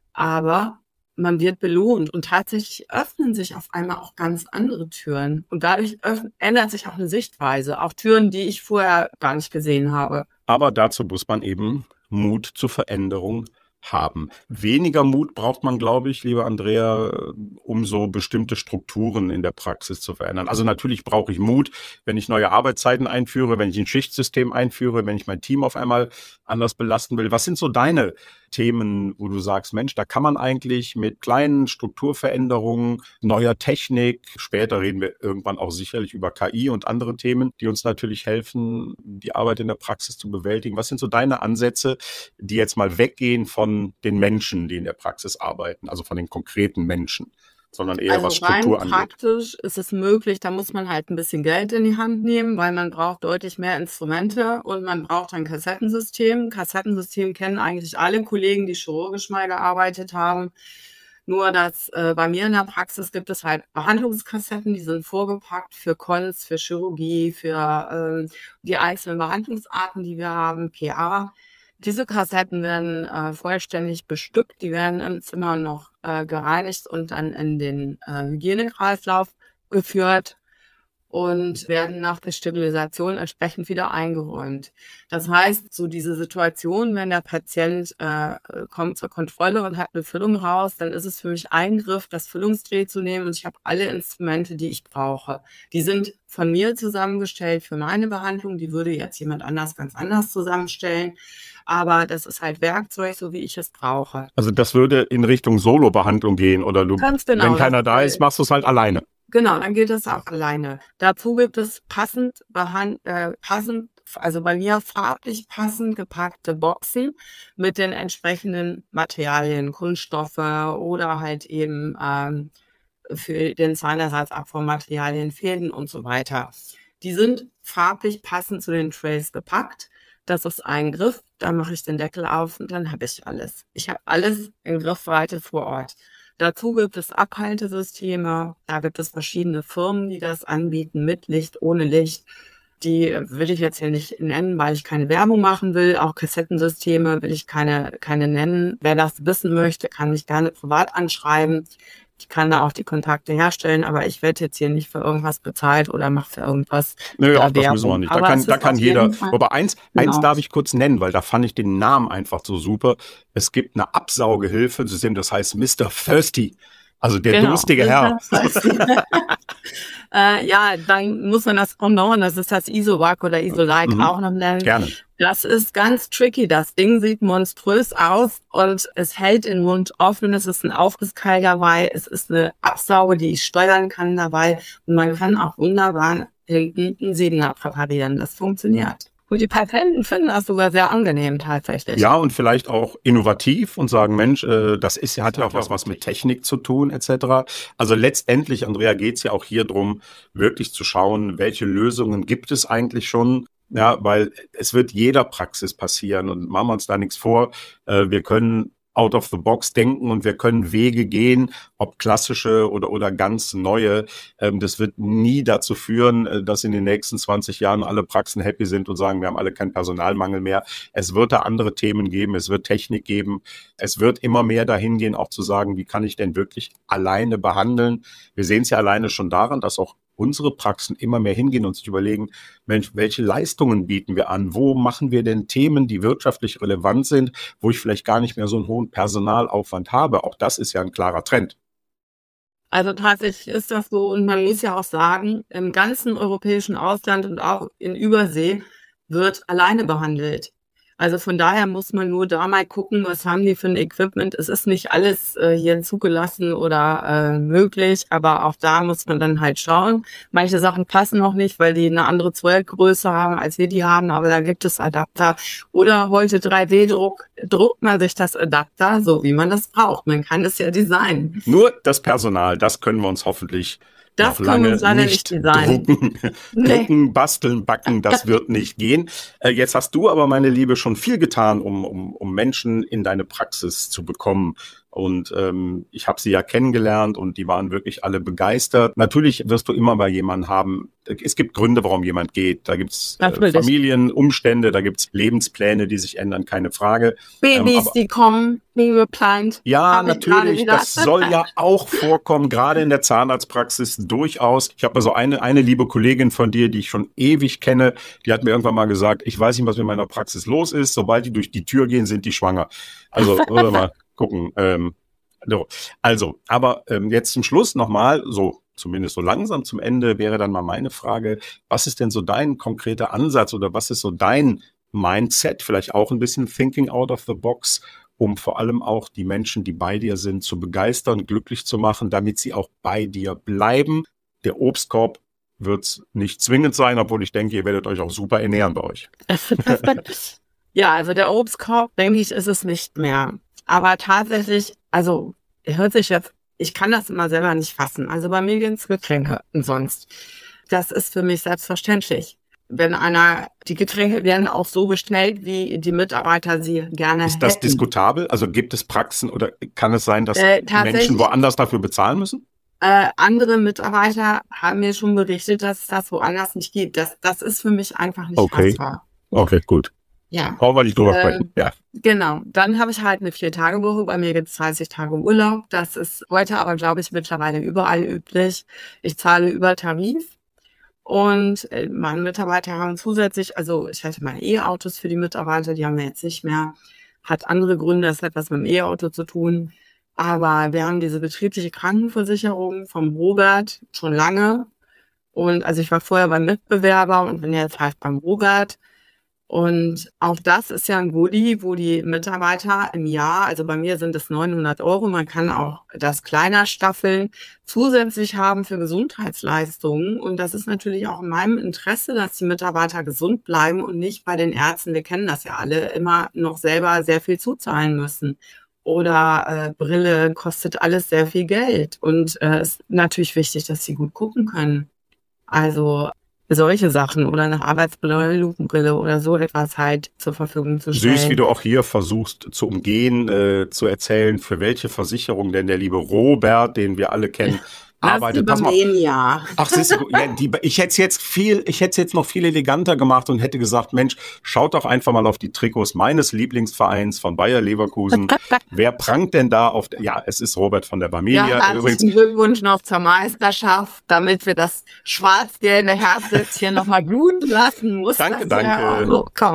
aber man wird belohnt und tatsächlich öffnen sich auf einmal auch ganz andere Türen. Und dadurch öff- ändert sich auch eine Sichtweise, auch Türen, die ich vorher gar nicht gesehen habe. Aber dazu muss man eben Mut zur Veränderung haben. Weniger Mut braucht man, glaube ich, liebe Andrea, um so bestimmte Strukturen in der Praxis zu verändern. Also natürlich brauche ich Mut, wenn ich neue Arbeitszeiten einführe, wenn ich ein Schichtsystem einführe, wenn ich mein Team auf einmal anders belasten will. Was sind so deine Themen, wo du sagst, Mensch, da kann man eigentlich mit kleinen Strukturveränderungen, neuer Technik, später reden wir irgendwann auch sicherlich über K I und andere Themen, die uns natürlich helfen, die Arbeit in der Praxis zu bewältigen. Was sind so deine Ansätze, die jetzt mal weggehen von den Menschen, die in der Praxis arbeiten, also von den konkreten Menschen, sondern eher Also was Struktur rein angeht? praktisch ist es möglich, da muss man halt ein bisschen Geld in die Hand nehmen, weil man braucht deutlich mehr Instrumente und man braucht ein Kassettensystem. Kassettensystem kennen eigentlich alle Kollegen, die chirurgisch mal gearbeitet haben. Nur dass äh, bei mir in der Praxis gibt es halt Behandlungskassetten, die sind vorgepackt für Konz, für Chirurgie, für ähm, die einzelnen Behandlungsarten, die wir haben, P A. Diese Kassetten werden äh, vollständig bestückt, die werden im Zimmer noch äh, gereinigt und dann in den äh, Hygienekreislauf geführt und werden nach der Sterilisation entsprechend wieder eingeräumt. Das heißt, so diese Situation, wenn der Patient äh, kommt zur Kontrolle und hat eine Füllung raus, dann ist es für mich ein Griff, das Füllungsdreh zu nehmen und ich habe alle Instrumente, die ich brauche. Die sind von mir zusammengestellt für meine Behandlung, die würde jetzt jemand anders ganz anders zusammenstellen. Aber das ist halt Werkzeug, so wie ich es brauche. Also das würde in Richtung Solo-Behandlung gehen oder du, Ganz genau, wenn keiner das- da ist, machst du es halt alleine. Genau, dann geht es auch alleine. Dazu gibt es passend, behand, äh, passend, also bei mir farblich passend gepackte Boxen mit den entsprechenden Materialien, Kunststoffe oder halt eben ähm, für den Zahnersatzabformmaterialien, Fäden und so weiter. Die sind farblich passend zu den Trays gepackt. Das ist ein Griff, da mache ich den Deckel auf und dann habe ich alles. Ich habe alles in Griffweite vor Ort. Dazu gibt es Abhaltesysteme, da gibt es verschiedene Firmen, die das anbieten, mit Licht, ohne Licht. Die will ich jetzt hier nicht nennen, weil ich keine Werbung machen will. Auch Kassettensysteme will ich keine, keine nennen. Wer das wissen möchte, kann mich gerne privat anschreiben. Ich kann da auch die Kontakte herstellen, aber ich werde jetzt hier nicht für irgendwas bezahlt oder mache für irgendwas. Nö, äh, auch das müssen wir Werbung. nicht. Da Aber kann, es da ist kann auf jeder. jeden Fall- Aber eins, Genau. eins darf ich kurz nennen, weil da fand ich den Namen einfach so super. Es gibt eine Absaugehilfe-System, das heißt Mister Thirsty Also der Genau. durstige Herr. äh, ja, dann muss man das Pendant, das ist das Isovac oder Isolite Mhm. auch noch nennen. Gerne. Das ist ganz tricky. Das Ding sieht monströs aus und es hält den Mund offen. Es ist ein Aufgusskeil dabei. Es ist eine Absauge, die ich steuern kann dabei. Und man kann auch wunderbar einen Sedner präparieren. Das funktioniert. Und die Patienten finden das sogar sehr angenehm tatsächlich. Ja, und vielleicht auch innovativ und sagen, Mensch, äh, das ist ja, hat ja auch was, was mit Technik zu tun, et cetera. Also letztendlich, Andrea, geht es ja auch hier drum, wirklich zu schauen, welche Lösungen gibt es eigentlich schon. Ja, weil es wird jeder Praxis passieren und machen wir uns da nichts vor. Äh, wir können out of the box denken und wir können Wege gehen, ob klassische oder, oder ganz neue. Ähm, das wird nie dazu führen, dass in den nächsten zwanzig Jahren alle Praxen happy sind und sagen, wir haben alle keinen Personalmangel mehr. Es wird da andere Themen geben, es wird Technik geben. Es wird immer mehr dahin gehen, auch zu sagen, wie kann ich denn wirklich alleine behandeln? Wir sehen es ja alleine schon daran, dass auch unsere Praxen immer mehr hingehen und sich überlegen, Mensch, welche Leistungen bieten wir an? Wo machen wir denn Themen, die wirtschaftlich relevant sind, wo ich vielleicht gar nicht mehr so einen hohen Personalaufwand habe? Auch das ist ja ein klarer Trend. Also tatsächlich ist das so und man muss ja auch sagen, im ganzen europäischen Ausland und auch in Übersee wird alleine behandelt. Also von daher muss man nur da mal gucken, was haben die für ein Equipment. Es ist nicht alles äh, hier zugelassen oder äh, möglich, aber auch da muss man dann halt schauen. Manche Sachen passen noch nicht, weil die eine andere Zollgröße haben, als wir die haben, aber da gibt es Adapter. Oder heute drei D Druck, druckt man sich das Adapter, so wie man das braucht. Man kann es ja designen. Nur das Personal, das können wir uns hoffentlich Das noch können lange wir uns leider nicht nicht designen. drucken, Nee. drucken, basteln, backen, das wird nicht gehen. Äh, jetzt hast du aber, meine Liebe, schon viel getan, um, um, um Menschen in deine Praxis zu bekommen. Und ähm, ich habe sie ja kennengelernt und die waren wirklich alle begeistert. Natürlich wirst du immer bei jemandem haben, es gibt Gründe, warum jemand geht. Da gibt's äh, Natürlich. Familienumstände, da gibt's Lebenspläne, die sich ändern, keine Frage. Babys, Ähm, aber- die kommen, wie geplant. Ja, Hab ich gerade natürlich. wieder. Das soll ja auch vorkommen, gerade in der Zahnarztpraxis durchaus. Ich habe also eine, eine liebe Kollegin von dir, die ich schon ewig kenne, die hat mir irgendwann mal gesagt, ich weiß nicht, was mit meiner Praxis los ist. Sobald die durch die Tür gehen, sind die schwanger. Also, wollen wir mal gucken. Ähm, so. Also, aber ähm, jetzt zum Schluss nochmal, so zumindest so langsam zum Ende, wäre dann mal meine Frage, was ist denn so dein konkreter Ansatz oder was ist so dein Mindset, vielleicht auch ein bisschen thinking out of the box, um vor allem auch die Menschen, die bei dir sind, zu begeistern, glücklich zu machen, damit sie auch bei dir bleiben. Der Obstkorb wird es nicht zwingend sein, obwohl ich denke, ihr werdet euch auch super ernähren bei euch. Ja, also der Obstkorb, denke ich, ist es nicht mehr. Aber tatsächlich, also hört sich jetzt, ich kann das immer selber nicht fassen. Also bei mir gehen es Getränke und sonst. Das ist für mich selbstverständlich. Wenn einer, die Getränke werden auch so bestellt, wie die Mitarbeiter sie gerne Ist das hätten. diskutabel? Also gibt es Praxen oder kann es sein, dass Äh, tatsächlich- Menschen woanders dafür bezahlen müssen? Äh, andere Mitarbeiter haben mir schon berichtet, dass es das woanders nicht gibt. Das, das ist für mich einfach nicht Okay. fassbar. Okay, gut. Ja. Brauchen wir nicht drüber Ähm, sprechen. Ja. Genau, dann habe ich halt eine Vier-Tage-Woche. Bei mir gibt es dreißig Tage Urlaub. Das ist heute aber, glaube ich, mittlerweile überall üblich. Ich zahle über Tarif. Und äh, meine Mitarbeiter haben zusätzlich, also ich hatte meine E-Autos für die Mitarbeiter, die haben wir jetzt nicht mehr. Hat andere Gründe, das hat was mit dem E-Auto zu tun. Aber wir haben diese betriebliche Krankenversicherung vom Robert schon lange. Und also ich war vorher beim Mitbewerber und bin jetzt halt beim Robert. Und auch das ist ja ein Goodie, wo die Mitarbeiter im Jahr, also bei mir sind es neunhundert Euro, man kann auch das kleiner staffeln, zusätzlich haben für Gesundheitsleistungen. Und das ist natürlich auch in meinem Interesse, dass die Mitarbeiter gesund bleiben und nicht bei den Ärzten, wir kennen das ja alle, immer noch selber sehr viel zuzahlen müssen. Oder äh, Brille kostet alles sehr viel Geld. Und es äh, ist natürlich wichtig, dass sie gut gucken können. Also solche Sachen oder eine Arbeitsbrille oder eine Lupenbrille oder so etwas halt zur Verfügung zu stellen. Süß, wie du auch hier versuchst zu umgehen, äh, zu erzählen, für welche Versicherung denn der liebe Robert, den wir alle kennen, arbeitet. Das ist mal. Ach, siehst du, ja, die, ich hätte es jetzt viel, ich hätte es jetzt noch viel eleganter gemacht und hätte gesagt, Mensch, schaut doch einfach mal auf die Trikots meines Lieblingsvereins von Bayer Leverkusen. Wer prangt denn da auf, der, ja, es ist Robert von der Bamilia. Ja, herzlichen Glückwunsch noch zur Meisterschaft, damit wir das schwarz-gelbe Herz jetzt hier nochmal glühen lassen. Muss Danke, das danke. Ja auch kommen.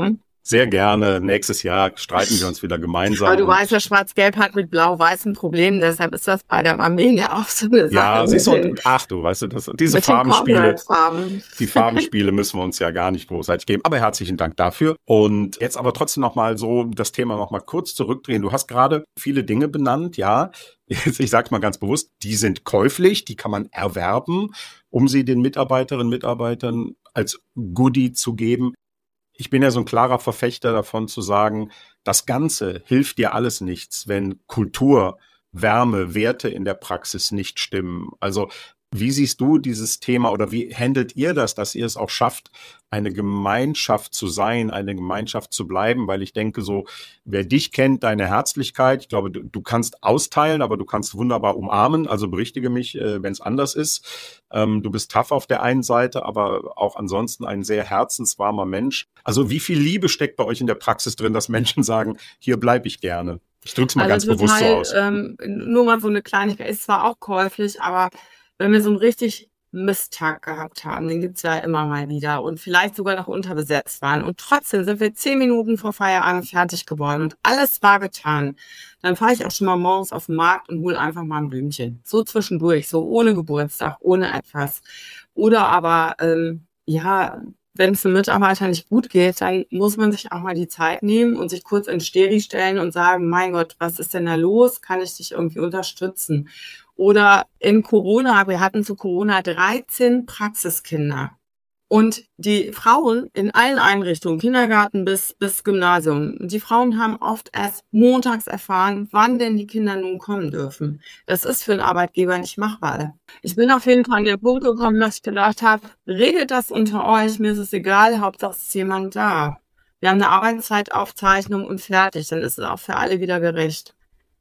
Sehr gerne. Nächstes Jahr streiten wir uns wieder gemeinsam. Aber du weißt ja, Schwarz-Gelb hat mit Blau-Weiß ein Problem, deshalb ist das bei der Armee auch so eine Sache. Ja, siehst du, und, ach du, weißt du, das, diese Farbenspiele, Farben. die Farbenspiele müssen wir uns ja gar nicht großartig geben. Aber herzlichen Dank dafür. Und jetzt aber trotzdem nochmal so das Thema nochmal kurz zurückdrehen. Du hast gerade viele Dinge benannt, ja. Ich sage mal ganz bewusst, die sind käuflich, die kann man erwerben, um sie den Mitarbeiterinnen und Mitarbeitern als Goodie zu geben. Ich bin ja so ein klarer Verfechter davon zu sagen, das Ganze hilft dir alles nichts, wenn Kultur, Wärme, Werte in der Praxis nicht stimmen. Also wie siehst du dieses Thema oder wie handelt ihr das, dass ihr es auch schafft, eine Gemeinschaft zu sein, eine Gemeinschaft zu bleiben? Weil ich denke so, wer dich kennt, deine Herzlichkeit, ich glaube, du, du kannst austeilen, aber du kannst wunderbar umarmen. Also berichtige mich, äh, wenn es anders ist. Ähm, du bist tough auf der einen Seite, aber auch ansonsten ein sehr herzenswarmer Mensch. Also wie viel Liebe steckt bei euch in der Praxis drin, dass Menschen sagen, hier bleibe ich gerne? Ich drücke es mal also ganz total, bewusst so aus. Ähm, nur mal so eine Kleinigkeit, ist zwar auch käuflich, aber wenn wir so einen richtig Misttag gehabt haben, den gibt's ja immer mal wieder und vielleicht sogar noch unterbesetzt waren und trotzdem sind wir zehn Minuten vor Feierabend fertig geworden und alles war getan, dann fahre ich auch schon mal morgens auf den Markt und hole einfach mal ein Blümchen. So zwischendurch, so ohne Geburtstag, ohne etwas. Oder aber, ähm, ja, wenn es einem Mitarbeiter nicht gut geht, dann muss man sich auch mal die Zeit nehmen und sich kurz in Steri stellen und sagen, mein Gott, was ist denn da los? Kann ich dich irgendwie unterstützen? Oder in Corona, wir hatten zu Corona dreizehn Praxiskinder. Und die Frauen in allen Einrichtungen, Kindergarten bis, bis Gymnasium, die Frauen haben oft erst montags erfahren, wann denn die Kinder nun kommen dürfen. Das ist für einen Arbeitgeber nicht machbar. Ich bin auf jeden Fall an den Punkt gekommen, dass ich gedacht habe, regelt das unter euch, mir ist es egal, Hauptsache es ist jemand da. Wir haben eine Arbeitszeitaufzeichnung und fertig, dann ist es auch für alle wieder gerecht.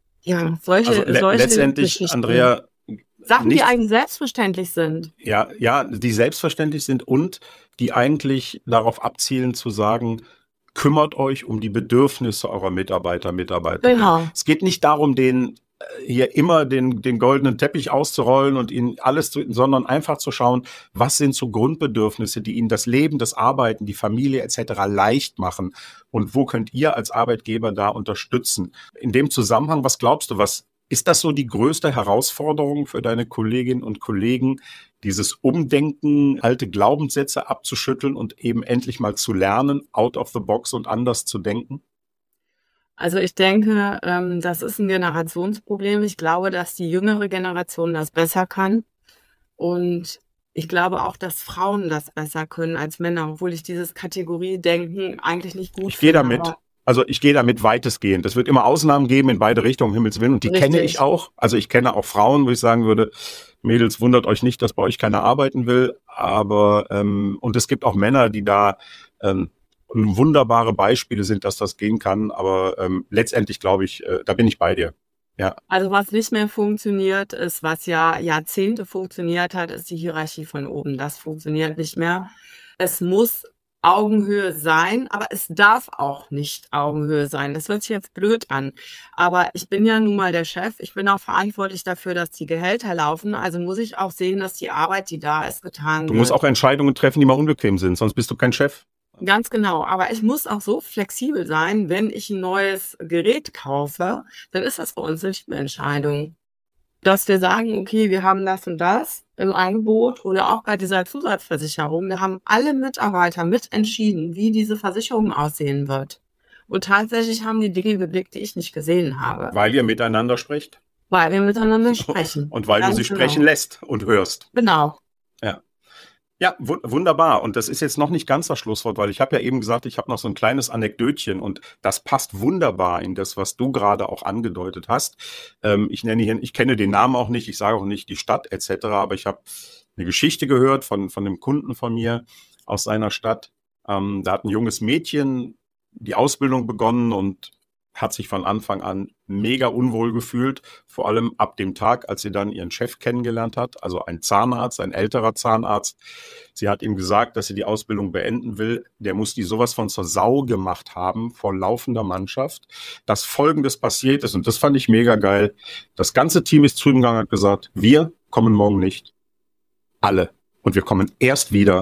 Ja, solche, Also le- solche letztendlich, Geschichten. Andrea, Sachen, die nicht- eigentlich selbstverständlich sind. Ja, ja, die selbstverständlich sind und die eigentlich darauf abzielen zu sagen, kümmert euch um die Bedürfnisse eurer Mitarbeiter, Mitarbeiter. Genau. Es geht nicht darum, den äh, hier immer den, den goldenen Teppich auszurollen und ihnen alles zu, sondern einfach zu schauen, was sind so Grundbedürfnisse, die ihnen das Leben, das Arbeiten, die Familie et cetera leicht machen und wo könnt ihr als Arbeitgeber da unterstützen? In dem Zusammenhang, was glaubst du, was ist das so die größte Herausforderung für deine Kolleginnen und Kollegen, dieses Umdenken, alte Glaubenssätze abzuschütteln und eben endlich mal zu lernen, out of the box und anders zu denken? Also ich denke, ähm, das ist ein Generationsproblem. Ich glaube, dass die jüngere Generation das besser kann. Und ich glaube auch, dass Frauen das besser können als Männer, obwohl ich dieses Kategoriedenken eigentlich nicht gut Ich gehe finde, damit. aber Also ich gehe damit weitestgehend. Es wird immer Ausnahmen geben in beide Richtungen, um Himmels Willen. Und die Richtig. kenne ich auch. Also ich kenne auch Frauen, wo ich sagen würde, Mädels, wundert euch nicht, dass bei euch keiner arbeiten will. Aber ähm, und es gibt auch Männer, die da ähm, wunderbare Beispiele sind, dass das gehen kann. Aber ähm, letztendlich glaube ich, äh, da bin ich bei dir. Ja. Also was nicht mehr funktioniert, ist, was ja Jahrzehnte funktioniert hat, ist die Hierarchie von oben. Das funktioniert nicht mehr. Es muss Augenhöhe sein, aber es darf auch nicht Augenhöhe sein. Das hört sich jetzt blöd an. Aber ich bin ja nun mal der Chef. Ich bin auch verantwortlich dafür, dass die Gehälter laufen. Also muss ich auch sehen, dass die Arbeit, die da ist, getan Du wird. musst auch Entscheidungen treffen, die mal unbequem sind, sonst bist du kein Chef. Ganz genau, aber ich muss auch so flexibel sein, wenn ich ein neues Gerät kaufe, dann ist das bei uns nicht eine Entscheidung. Dass wir sagen, okay, wir haben das und das im Angebot oder auch bei dieser Zusatzversicherung, da haben alle Mitarbeiter mit entschieden, wie diese Versicherung aussehen wird. Und tatsächlich haben die Dinge geblickt, die ich nicht gesehen habe, Weil ihr miteinander sprecht weil wir miteinander sprechen. und weil du Ganz sie genau. sprechen lässt und hörst. Genau. Ja. Ja, wu- wunderbar. Und das ist jetzt noch nicht ganz das Schlusswort, weil ich habe ja eben gesagt, ich habe noch so ein kleines Anekdötchen und das passt wunderbar in das, was du gerade auch angedeutet hast. Ähm, ich nenne hier, ich kenne den Namen auch nicht, ich sage auch nicht die Stadt et cetera, aber ich habe eine Geschichte gehört von von einem Kunden von mir aus seiner Stadt. Ähm, da hat ein junges Mädchen die Ausbildung begonnen und hat sich von Anfang an mega unwohl gefühlt, vor allem ab dem Tag, als sie dann ihren Chef kennengelernt hat, also ein Zahnarzt, ein älterer Zahnarzt. Sie hat ihm gesagt, dass sie die Ausbildung beenden will. Der muss die sowas von zur Sau gemacht haben vor laufender Mannschaft, dass Folgendes passiert ist. Und das fand ich mega geil. Das ganze Team ist zu ihm gegangen und hat gesagt, wir kommen morgen nicht. Alle. Und wir kommen erst wieder,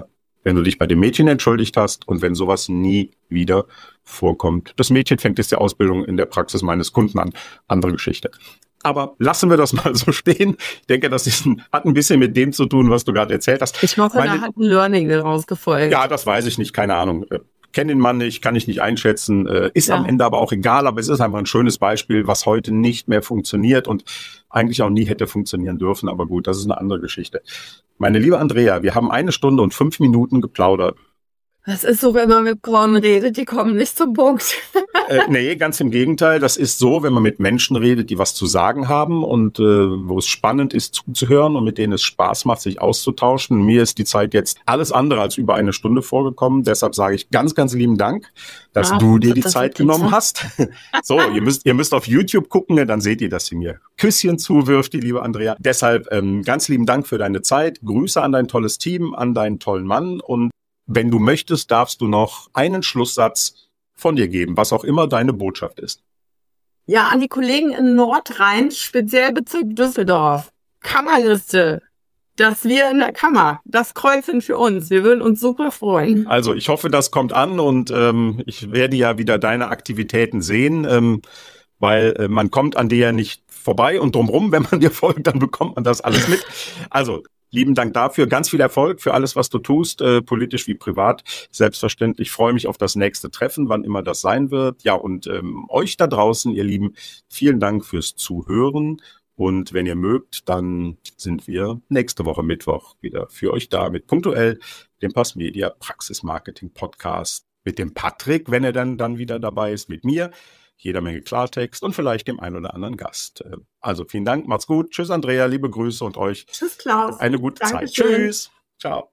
wenn du dich bei dem Mädchen entschuldigt hast und wenn sowas nie wieder vorkommt. Das Mädchen fängt jetzt die Ausbildung in der Praxis meines Kunden an. Andere Geschichte. Aber lassen wir das mal so stehen. Ich denke, das ist ein, hat ein bisschen mit dem zu tun, was du gerade erzählt hast. Ich hoffe, Meine, da hat ein Learning daraus gefolgt. Ja, das weiß ich nicht, keine Ahnung. Kenne den Mann nicht, kann ich nicht einschätzen, äh, ist ja. am Ende aber auch egal, aber es ist einfach ein schönes Beispiel, was heute nicht mehr funktioniert und eigentlich auch nie hätte funktionieren dürfen, aber gut, das ist eine andere Geschichte. Meine liebe Andrea, wir haben eine Stunde und fünf Minuten geplaudert. Das ist so, wenn man mit Frauen redet, die kommen nicht zum Punkt. äh, nee, ganz im Gegenteil. Das ist so, wenn man mit Menschen redet, die was zu sagen haben und äh, wo es spannend ist zuzuhören und mit denen es Spaß macht, sich auszutauschen. Mir ist die Zeit jetzt alles andere als über eine Stunde vorgekommen. Deshalb sage ich ganz, ganz lieben Dank, dass ja, du dir die Zeit genommen hast. So, ihr müsst, ihr müsst auf YouTube gucken, dann seht ihr, dass sie mir Küsschen zuwirft, die liebe Andrea. Deshalb ähm, ganz lieben Dank für deine Zeit. Grüße an dein tolles Team, an deinen tollen Mann und wenn du möchtest, darfst du noch einen Schlusssatz von dir geben, was auch immer deine Botschaft ist. Ja, an die Kollegen in Nordrhein, speziell Bezirk Düsseldorf. Kammerliste. Das wir in der Kammer. Das Kreuz sind für uns. Wir würden uns super freuen. Also ich hoffe, das kommt an und ähm, ich werde ja wieder deine Aktivitäten sehen, ähm, weil äh, man kommt an dir ja nicht vorbei und drumherum, wenn man dir folgt, dann bekommt man das alles mit. Also lieben Dank dafür. Ganz viel Erfolg für alles, was du tust, äh, politisch wie privat. Selbstverständlich freue mich auf das nächste Treffen, wann immer das sein wird. Ja, und ähm, euch da draußen, ihr Lieben, vielen Dank fürs Zuhören. Und wenn ihr mögt, dann sind wir nächste Woche Mittwoch wieder für euch da mit Punktuell, dem Passmedia Praxis Marketing Podcast, mit dem Patrick, wenn er dann, dann wieder dabei ist, mit mir. Jeder Menge Klartext und vielleicht dem einen oder anderen Gast. Also vielen Dank, macht's gut. Tschüss Andrea, liebe Grüße und euch. Tschüss Klaus. Eine gute Dankeschön. Zeit. Tschüss. Ciao.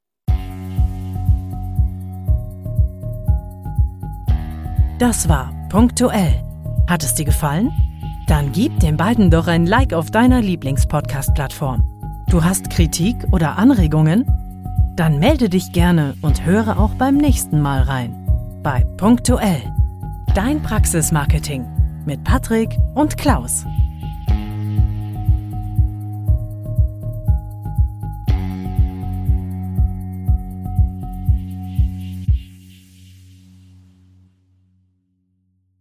Das war Punktuell. Hat es dir gefallen? Dann gib den beiden doch ein Like auf deiner Lieblingspodcast-Plattform. Du hast Kritik oder Anregungen? Dann melde dich gerne und höre auch beim nächsten Mal rein. Bei Punktuell. Dein Praxismarketing mit Patrick und Klaus.